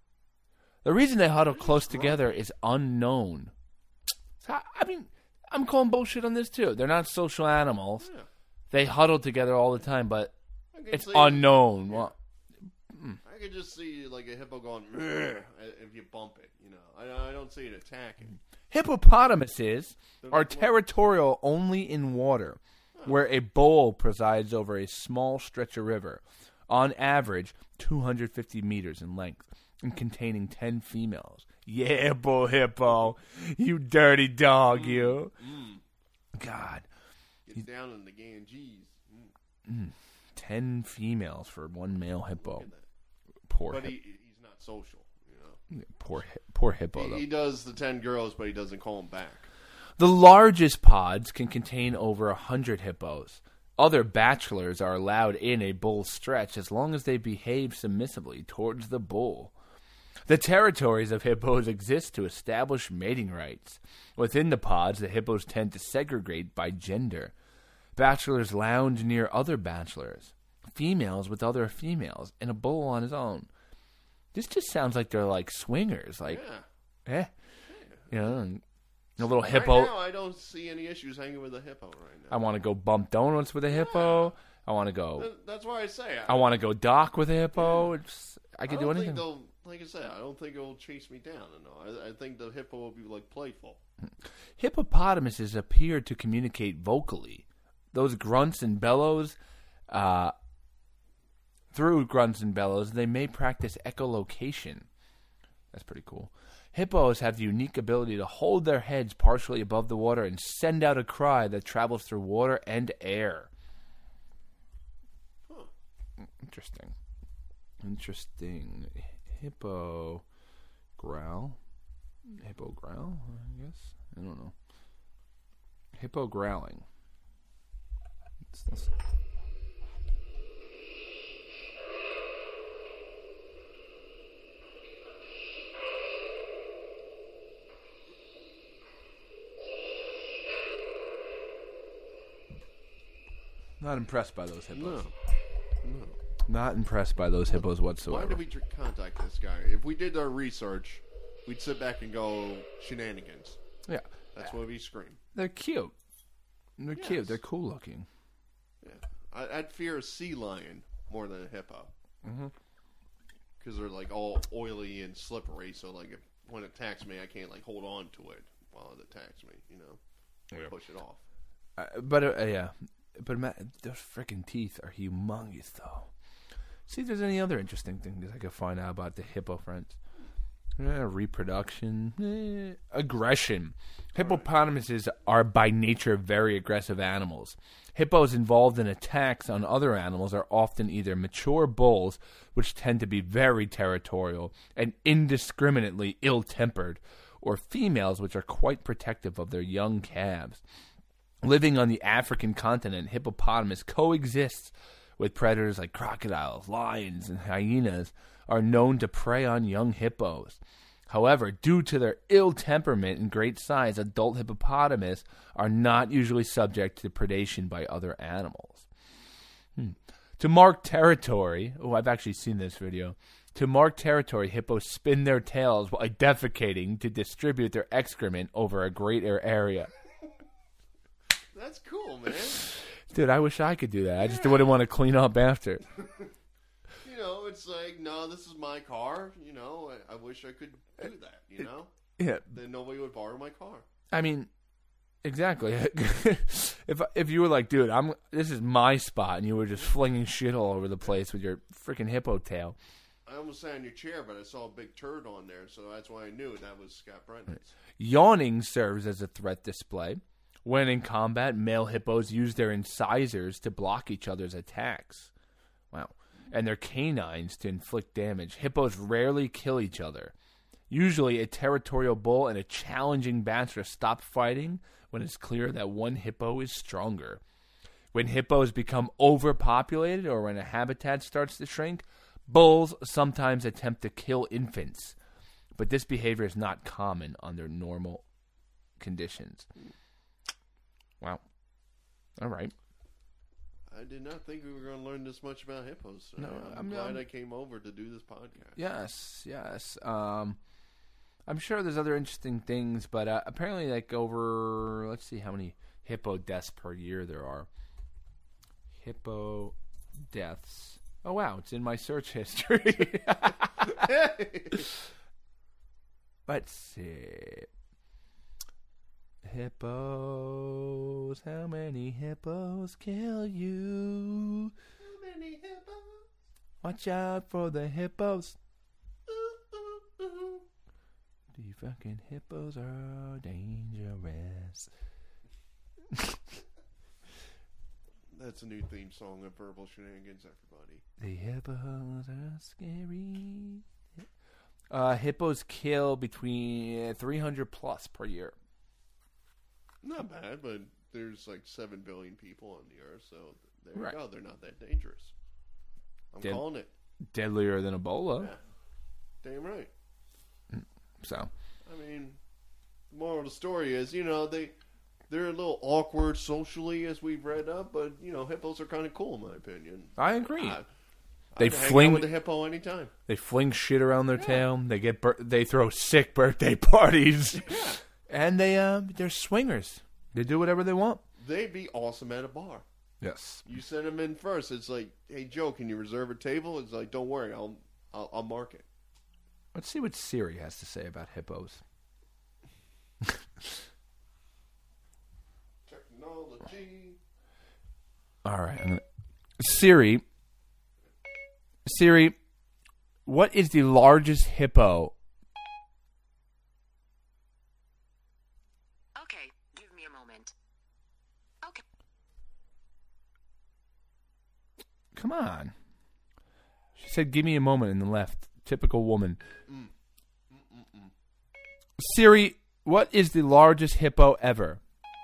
The reason they huddle close together is unknown. So, I mean, I'm calling bullshit on this too. They're not social animals. Yeah. They huddle together all the time, but I can it's see- unknown. Yeah. Well, I could just see like a hippo going "Meh," if you bump it. You know, I, I don't see it attacking. hippopotamuses are territorial only in water, where a bull presides over a small stretch of river, on average two hundred fifty meters in length, and containing ten females. Yeah, bull hippo, you dirty dog, you. Mm. God, Gets down in the Ganges. Mm. mm, ten females for one male hippo. Look at that. Poor, But hip- he, he's not social. You know, poor, hi- poor hippo. he, though. he does the ten girls, but he doesn't call them back. The largest pods can contain over a hundred hippos. Other bachelors are allowed in a bull stretch as long as they behave submissively towards the bull. The territories of hippos exist to establish mating rights. Within the pods, the hippos tend to segregate by gender. Bachelors lounge near other bachelors, females with other females, and a bull on his own. This just sounds like they're like swingers, like, Yeah. eh, you know, and a little hippo. Right now, I don't see any issues hanging with a hippo right now. I want to go bump donuts with a hippo. I want to go. That- That's why I say I want to go dock with a hippo. It's, I I could don't do think anything. they'll, like I said, I don't think it'll chase me down. No, I, I think the hippo will be like playful. Hippopotamuses appear to communicate vocally. Those grunts and bellows, uh, through grunts and bellows, they may practice echolocation. That's pretty cool. Hippos have the unique ability to hold their heads partially above the water and send out a cry that travels through water and air. Huh. Interesting. Interesting. Hippo growl. Hippo growl, I guess. I don't know. Hippo growling. Let's, let's... Not impressed by those hippos. No. No. Not impressed by those hippos Why whatsoever. did we tr- contact this guy? If we did our research, we'd sit back and go shenanigans. Yeah, That's what we scream. they're cute. They're Yes. cute. They're cool looking. Yeah. I, I'd fear a sea lion more than a hippo. Mm-hmm. Because they're like all oily and slippery, so like if when it attacks me, I can't like hold on to it while it attacks me. You know, Yeah. push it off. Uh, but uh, yeah, but ma- those freaking teeth are humongous, though. See if there's any other interesting things I could find out about the hippo friends. Eh, reproduction, eh, aggression. Hippopotamuses are by nature very aggressive animals. Hippos involved in attacks on other animals are often either mature bulls, which tend to be very territorial and indiscriminately ill-tempered, or females, which are quite protective of their young calves. Living on the African continent, hippopotamus coexists with predators like crocodiles, lions, and hyenas, are known to prey on young hippos. However, due to their ill temperament and great size, adult hippopotamus are not usually subject to predation by other animals. Hmm. To mark territory, oh, I've actually seen this video. To mark territory, hippos spin their tails while defecating to distribute their excrement over a greater area. That's cool, man. Dude, I wish I could do that. I just wouldn't want to clean up after. You know, it's like, no, this is my car. You know, I, I wish I could do that. You know, Yeah, then nobody would borrow my car. I mean, exactly. if if you were like, dude, I'm this is my spot, and you were just flinging shit all over the place with your freaking hippo tail. I almost sat in your chair, but I saw a big turd on there, so that's why I knew that was Scott Brendan's. Yawning serves as a threat display. When in combat, male hippos use their incisors to block each other's attacks. Wow. And their canines to inflict damage. Hippos rarely kill each other. Usually, a territorial bull and a challenging bachelor stop fighting when it's clear that one hippo is stronger. When hippos become overpopulated or when a habitat starts to shrink, bulls sometimes attempt to kill infants. But this behavior is not common under normal conditions. Wow. All right. I did not think we were going to learn this much about hippos. No, I'm, I'm- glad I'm- I came over to do this podcast. Yes, yes. Um, I'm sure there's other interesting things, but uh, apparently, like over, let's see how many hippo deaths per year there are. Hippo deaths. Oh wow, it's in my search history. Let's see. Hippos. How many hippos kill you? How many hippos? Watch out for the hippos. Ooh, ooh, ooh. The fucking hippos are dangerous. That's a new theme song of Verbal Shenanigans, everybody. The hippos are scary. Uh, hippos kill between three hundred plus per year. Not bad, but there's like seven billion people on the earth, so there you Right. go. They're not that dangerous. I'm Dead- calling it. Deadlier than Ebola. Yeah. Damn right. So, I mean, the moral of the story is, you know, they they're a little awkward socially, as we've read up, but you know, hippos are kind of cool in my opinion. I agree. I, They I'd hang fling- out with a hippo anytime. They fling shit around their tail. They get bir- they throw sick birthday parties, and they um they're swingers. They do whatever they want. They'd be awesome at a bar. Yes. You send them in first. It's like, hey Joe, can you reserve a table? It's like, don't worry, I'll I'll, I'll mark it. Let's see what Siri has to say about hippos. Technology. All right, I'm gonna... Siri. Siri, what is the largest hippo? Okay, give me a moment. Okay. Come on. She said, "Give me a moment." In the left, typical woman. Mm. Siri, what is the largest hippo ever?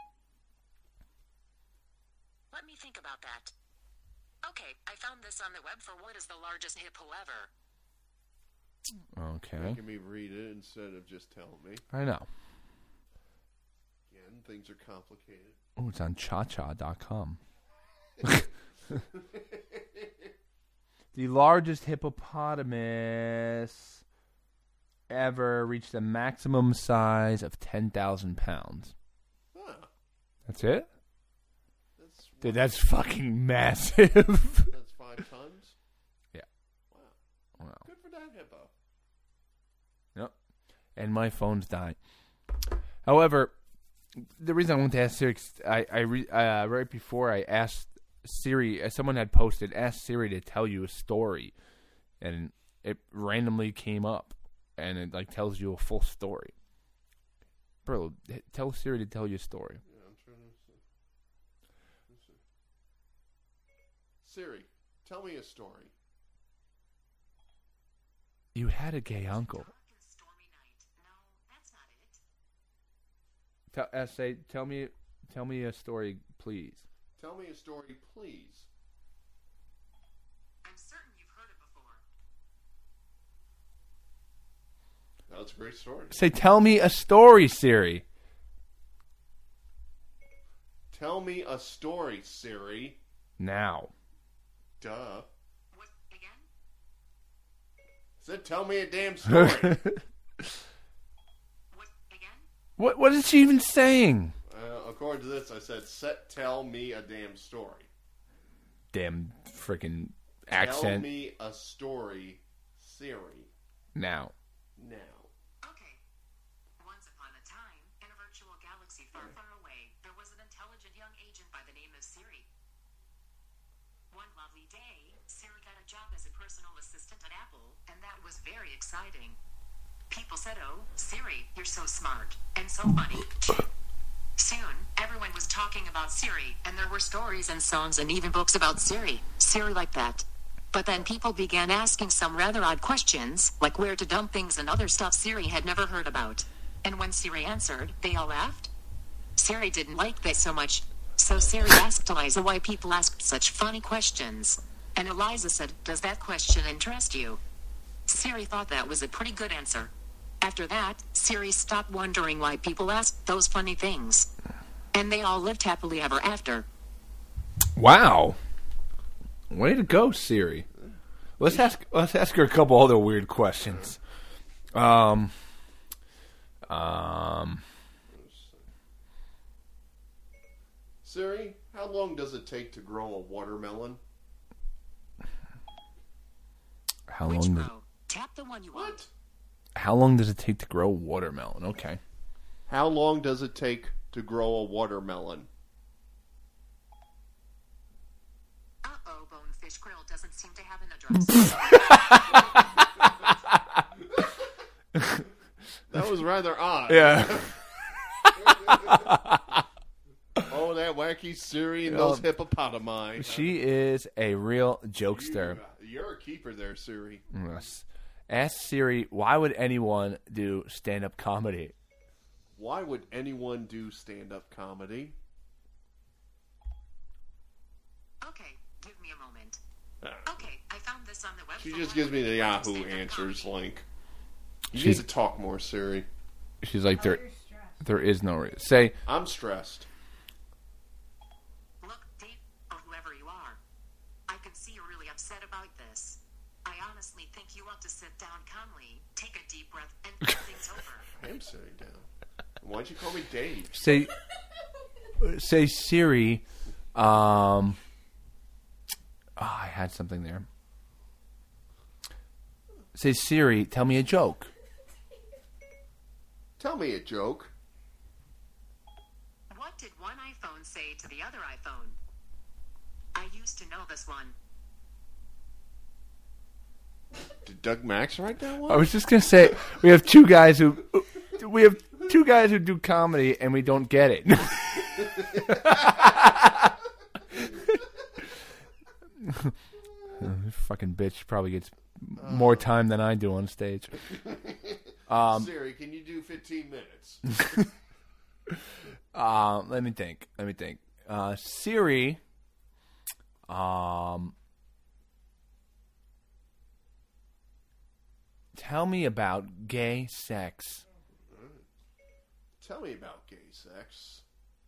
Let me think about that. Okay, I found this on the web for what is the largest hippo ever. Okay, Making me read it instead of just telling me. I know. Again, things are complicated. Oh, it's on cha cha dot com. The largest hippopotamus ever reached a maximum size of ten thousand pounds. Huh. That's it? That's Dude, that's fucking massive. that's five tons. Yeah. Wow. Wow. Good for that hippo. Yep. And my phone's dying. However, the reason I wanted to ask Siri, 'cause I, I re, uh, right before I asked Siri, uh, someone had posted, ask Siri to tell you a story, and it randomly came up, and it like tells you a full story. Bro, h- tell Siri to tell you a story. Yeah, I'm trying to see. Let's see. Siri, tell me a story. You had a gay uncle. Dark and stormy night. No, that's not it. Tell, uh, say, tell me, tell me a story, please. Tell me a story, please. I'm certain you've heard it before. That's a great story. Say, tell me a story, Siri. Tell me a story, Siri. Now. Duh. What again? Said tell me a damn story. What again? What? What is she even saying? uh, according to this, I said, set, tell me a damn story. Damn freaking Tell accent. me a story, Siri. Now. Now. Okay. Once upon a time, in a virtual galaxy far, far away, there was an intelligent young agent by the name of Siri. One lovely day, Siri got a job as a personal assistant at Apple, and that was very exciting. People said, "Oh, Siri, you're so smart and so funny." Soon, everyone was talking about Siri, and there were stories and songs and even books about Siri. Siri like that. But then people began asking some rather odd questions, like where to dump things and other stuff Siri had never heard about. And when Siri answered, they all laughed. Siri didn't like that so much. So Siri asked Eliza why people asked such funny questions. And Eliza said, "Does that question interest you?" Siri thought that was a pretty good answer. After that, Siri stopped wondering why people asked those funny things. And they all lived happily ever after. Wow. Way to go, Siri. Let's ask let's ask her a couple other weird questions. Um Um Siri, how long does it take to grow a watermelon? How Which long does, row? Tap the one you want. how long does it take to grow a watermelon? Okay. How long does it take to grow a watermelon? Uh-oh, Bonefish Grill doesn't seem to have an address. That was rather odd. Yeah. Oh, that wacky Siri and those hippopotami. She is a real jokester. You, you're a keeper there, Siri. Yes. Ask Siri, why would anyone do stand-up comedy? Why would anyone do stand-up comedy? Okay, give me a moment. Okay, I found this on the web. She for just why gives me would the anyone Yahoo do stand-up Answers comedy. link. You She's- need to talk more, Siri. She's like, there, there is no reason. Say, I'm stressed. Look, Dave, or whoever you are, I can see you're really upset about this. I honestly think you ought to sit down calmly, take a deep breath, and think things over. I am sitting down. Why'd you call me Dave? say, say Siri, um, oh, I had something there. Say, Siri, tell me a joke. Tell me a joke. What did one iPhone say to the other iPhone? I used to know this one. Did Doug Max write that I one? was just gonna say we have two guys who we have two guys who do comedy and we don't get it. This fucking bitch probably gets more time than I do on stage. Um, Siri, can you do fifteen minutes? uh, let me think. Let me think. Uh, Siri. Um. Tell me about gay sex. Tell me about gay sex.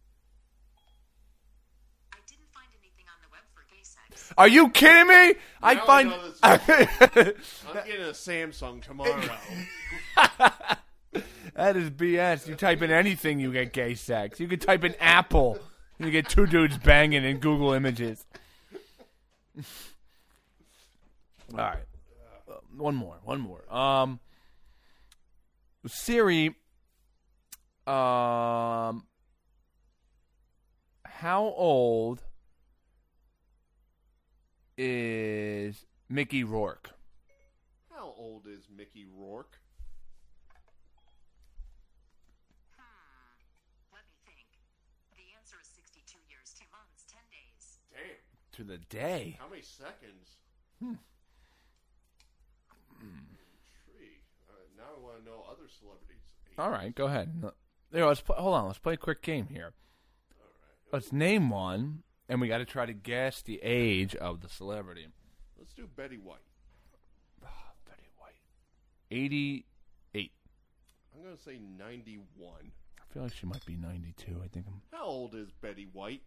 I didn't find anything on the web for gay sex. Are you kidding me? I Now I find. know this- I'm getting a Samsung tomorrow. That is B S. You type in anything, you get gay sex. You could type in Apple, you get two dudes banging in Google Images. All right, uh, one more, one more. Um, Siri. Um, how old is Mickey Rourke? How old is Mickey Rourke? Hmm. Let me think. The answer is sixty-two years, two months, ten days. Damn. To the day. How many seconds? Hmm. Intrigued. Uh, now I want to know other celebrities. All right, go ahead. No- There, let's play, hold on. Let's play a quick game here. Let's name one, and we got to try to guess the age of the celebrity. Let's do Betty White. Betty White, eighty-eight. I'm going to say ninety-one. I feel like she might be ninety-two. I think I'm. How old is Betty White?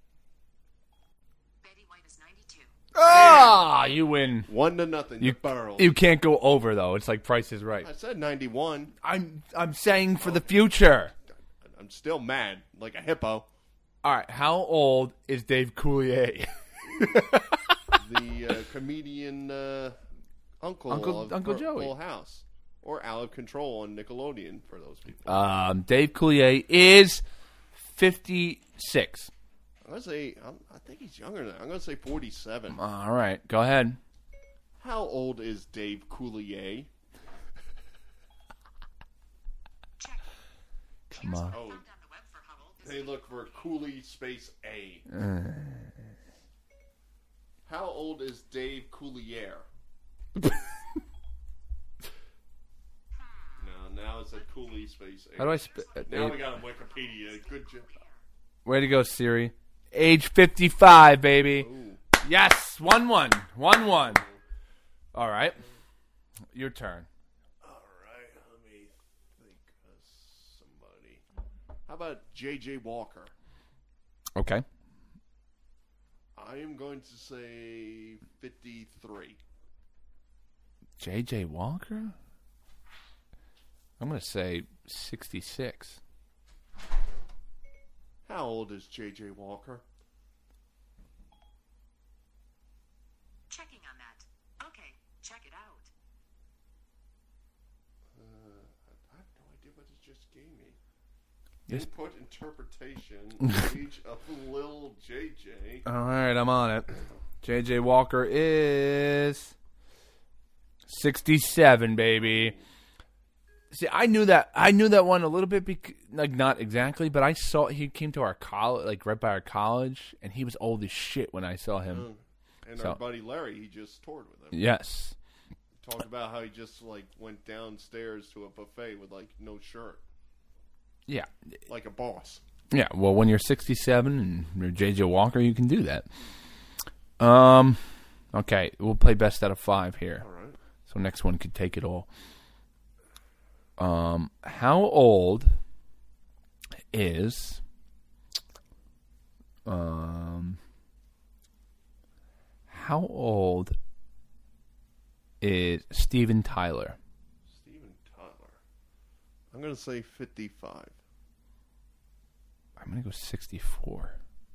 Betty White is ninety-two. Ah, you win. One to nothing. You You barrel. You can't go over though. It's like Price is Right. I said ninety-one. I'm I'm saying for the future. I'm still mad, like a hippo. All right, how old is Dave Coulier? The uh, comedian uh, uncle, Uncle- of Uncle Full- Joey. Full House, or Out of Control on Nickelodeon for those people. um, Dave Coulier is fifty-six. I'm gonna say I'm, I think he's younger than that. I'm gonna say forty-seven. All right, go ahead. How old is Dave Coulier? Check. Come Here's on. what I Oh. found on the web for how old this They look for Cooley space A. Uh, How old is Dave Coulier? Hmm. No, now it's a Cooley space A. how do I? Sp- uh, Now uh, we got a Wikipedia. Good job. way to go, Siri. age fifty-five, baby. Ooh. Yes, one one, one one. All right, your turn. All right, let me think of somebody. How about J J Walker? Okay. I am going to say fifty-three. J J Walker? I'm going to say sixty-six. How old is J J Walker? Checking on that. Okay, check it out. Uh, I have no idea what it just gave me. Yes. Input interpretation, age of Lil J J. All right, I'm on it. J J Walker is sixty-seven, baby. See, I knew that. I knew that one a little bit, bec- like not exactly, but I saw he came to our college, like right by our college, and he was old as shit when I saw him. Mm. And so. our buddy Larry, he just toured with him. Yes. He talked about how he just like went downstairs to a buffet with like no shirt. Yeah. Like a boss. Yeah. Well, when you're sixty-seven and you're J J Walker, you can do that. Um. Okay, we'll play best out of five here. All right. So next one could take it all. Um, how old is um how old is Steven Tyler? Steven Tyler. I'm gonna say fifty-five. I'm gonna go sixty-four.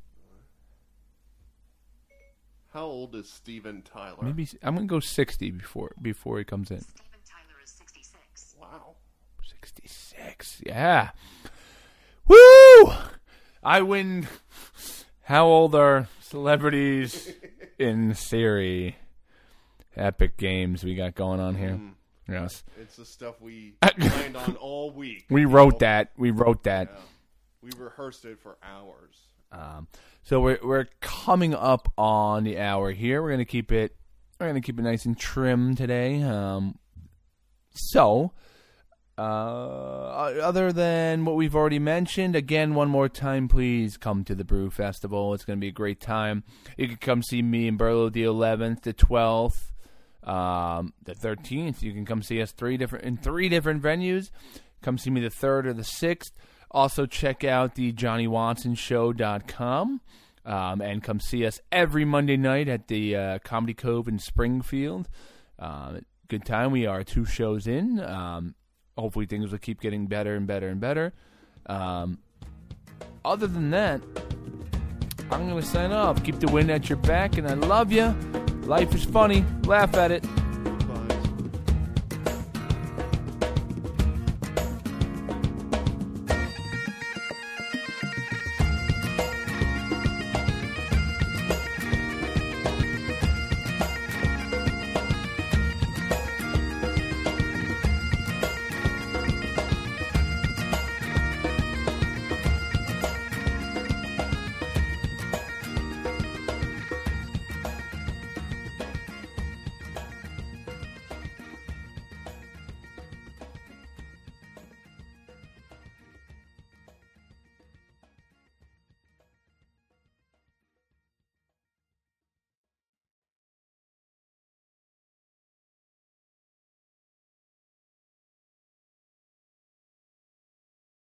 How old is Steven Tyler? Maybe I'm gonna go sixty before before he comes in. Steven Tyler is sixty-six. Wow. sixty-six. Yeah. Woo! I win. How old are celebrities in Siri? Epic games we got going on here. Mm. Yes. It's the stuff we planned on all week. We wrote know? that. We wrote that. Yeah. We rehearsed it for hours. Um, so we're we're coming up on the hour here. We're gonna keep it. We're gonna keep it nice and trim today. Um, so. Uh, other than what we've already mentioned, again, one more time, please come to the Brew Festival. It's going to be a great time. You can come see me in Burlow the eleventh, the twelfth, um, the thirteenth. You can come see us three different in three different venues. Come see me the third or the sixth. Also, check out the johnny watson show dot com um, and come see us every Monday night at the uh, Comedy Cove in Springfield. Uh, good time. We are two shows in. Um, Hopefully things will keep getting better and better and better. Um, other than that, I'm going to sign off. Keep the wind at your back, and I love you. Life is funny. Laugh at it.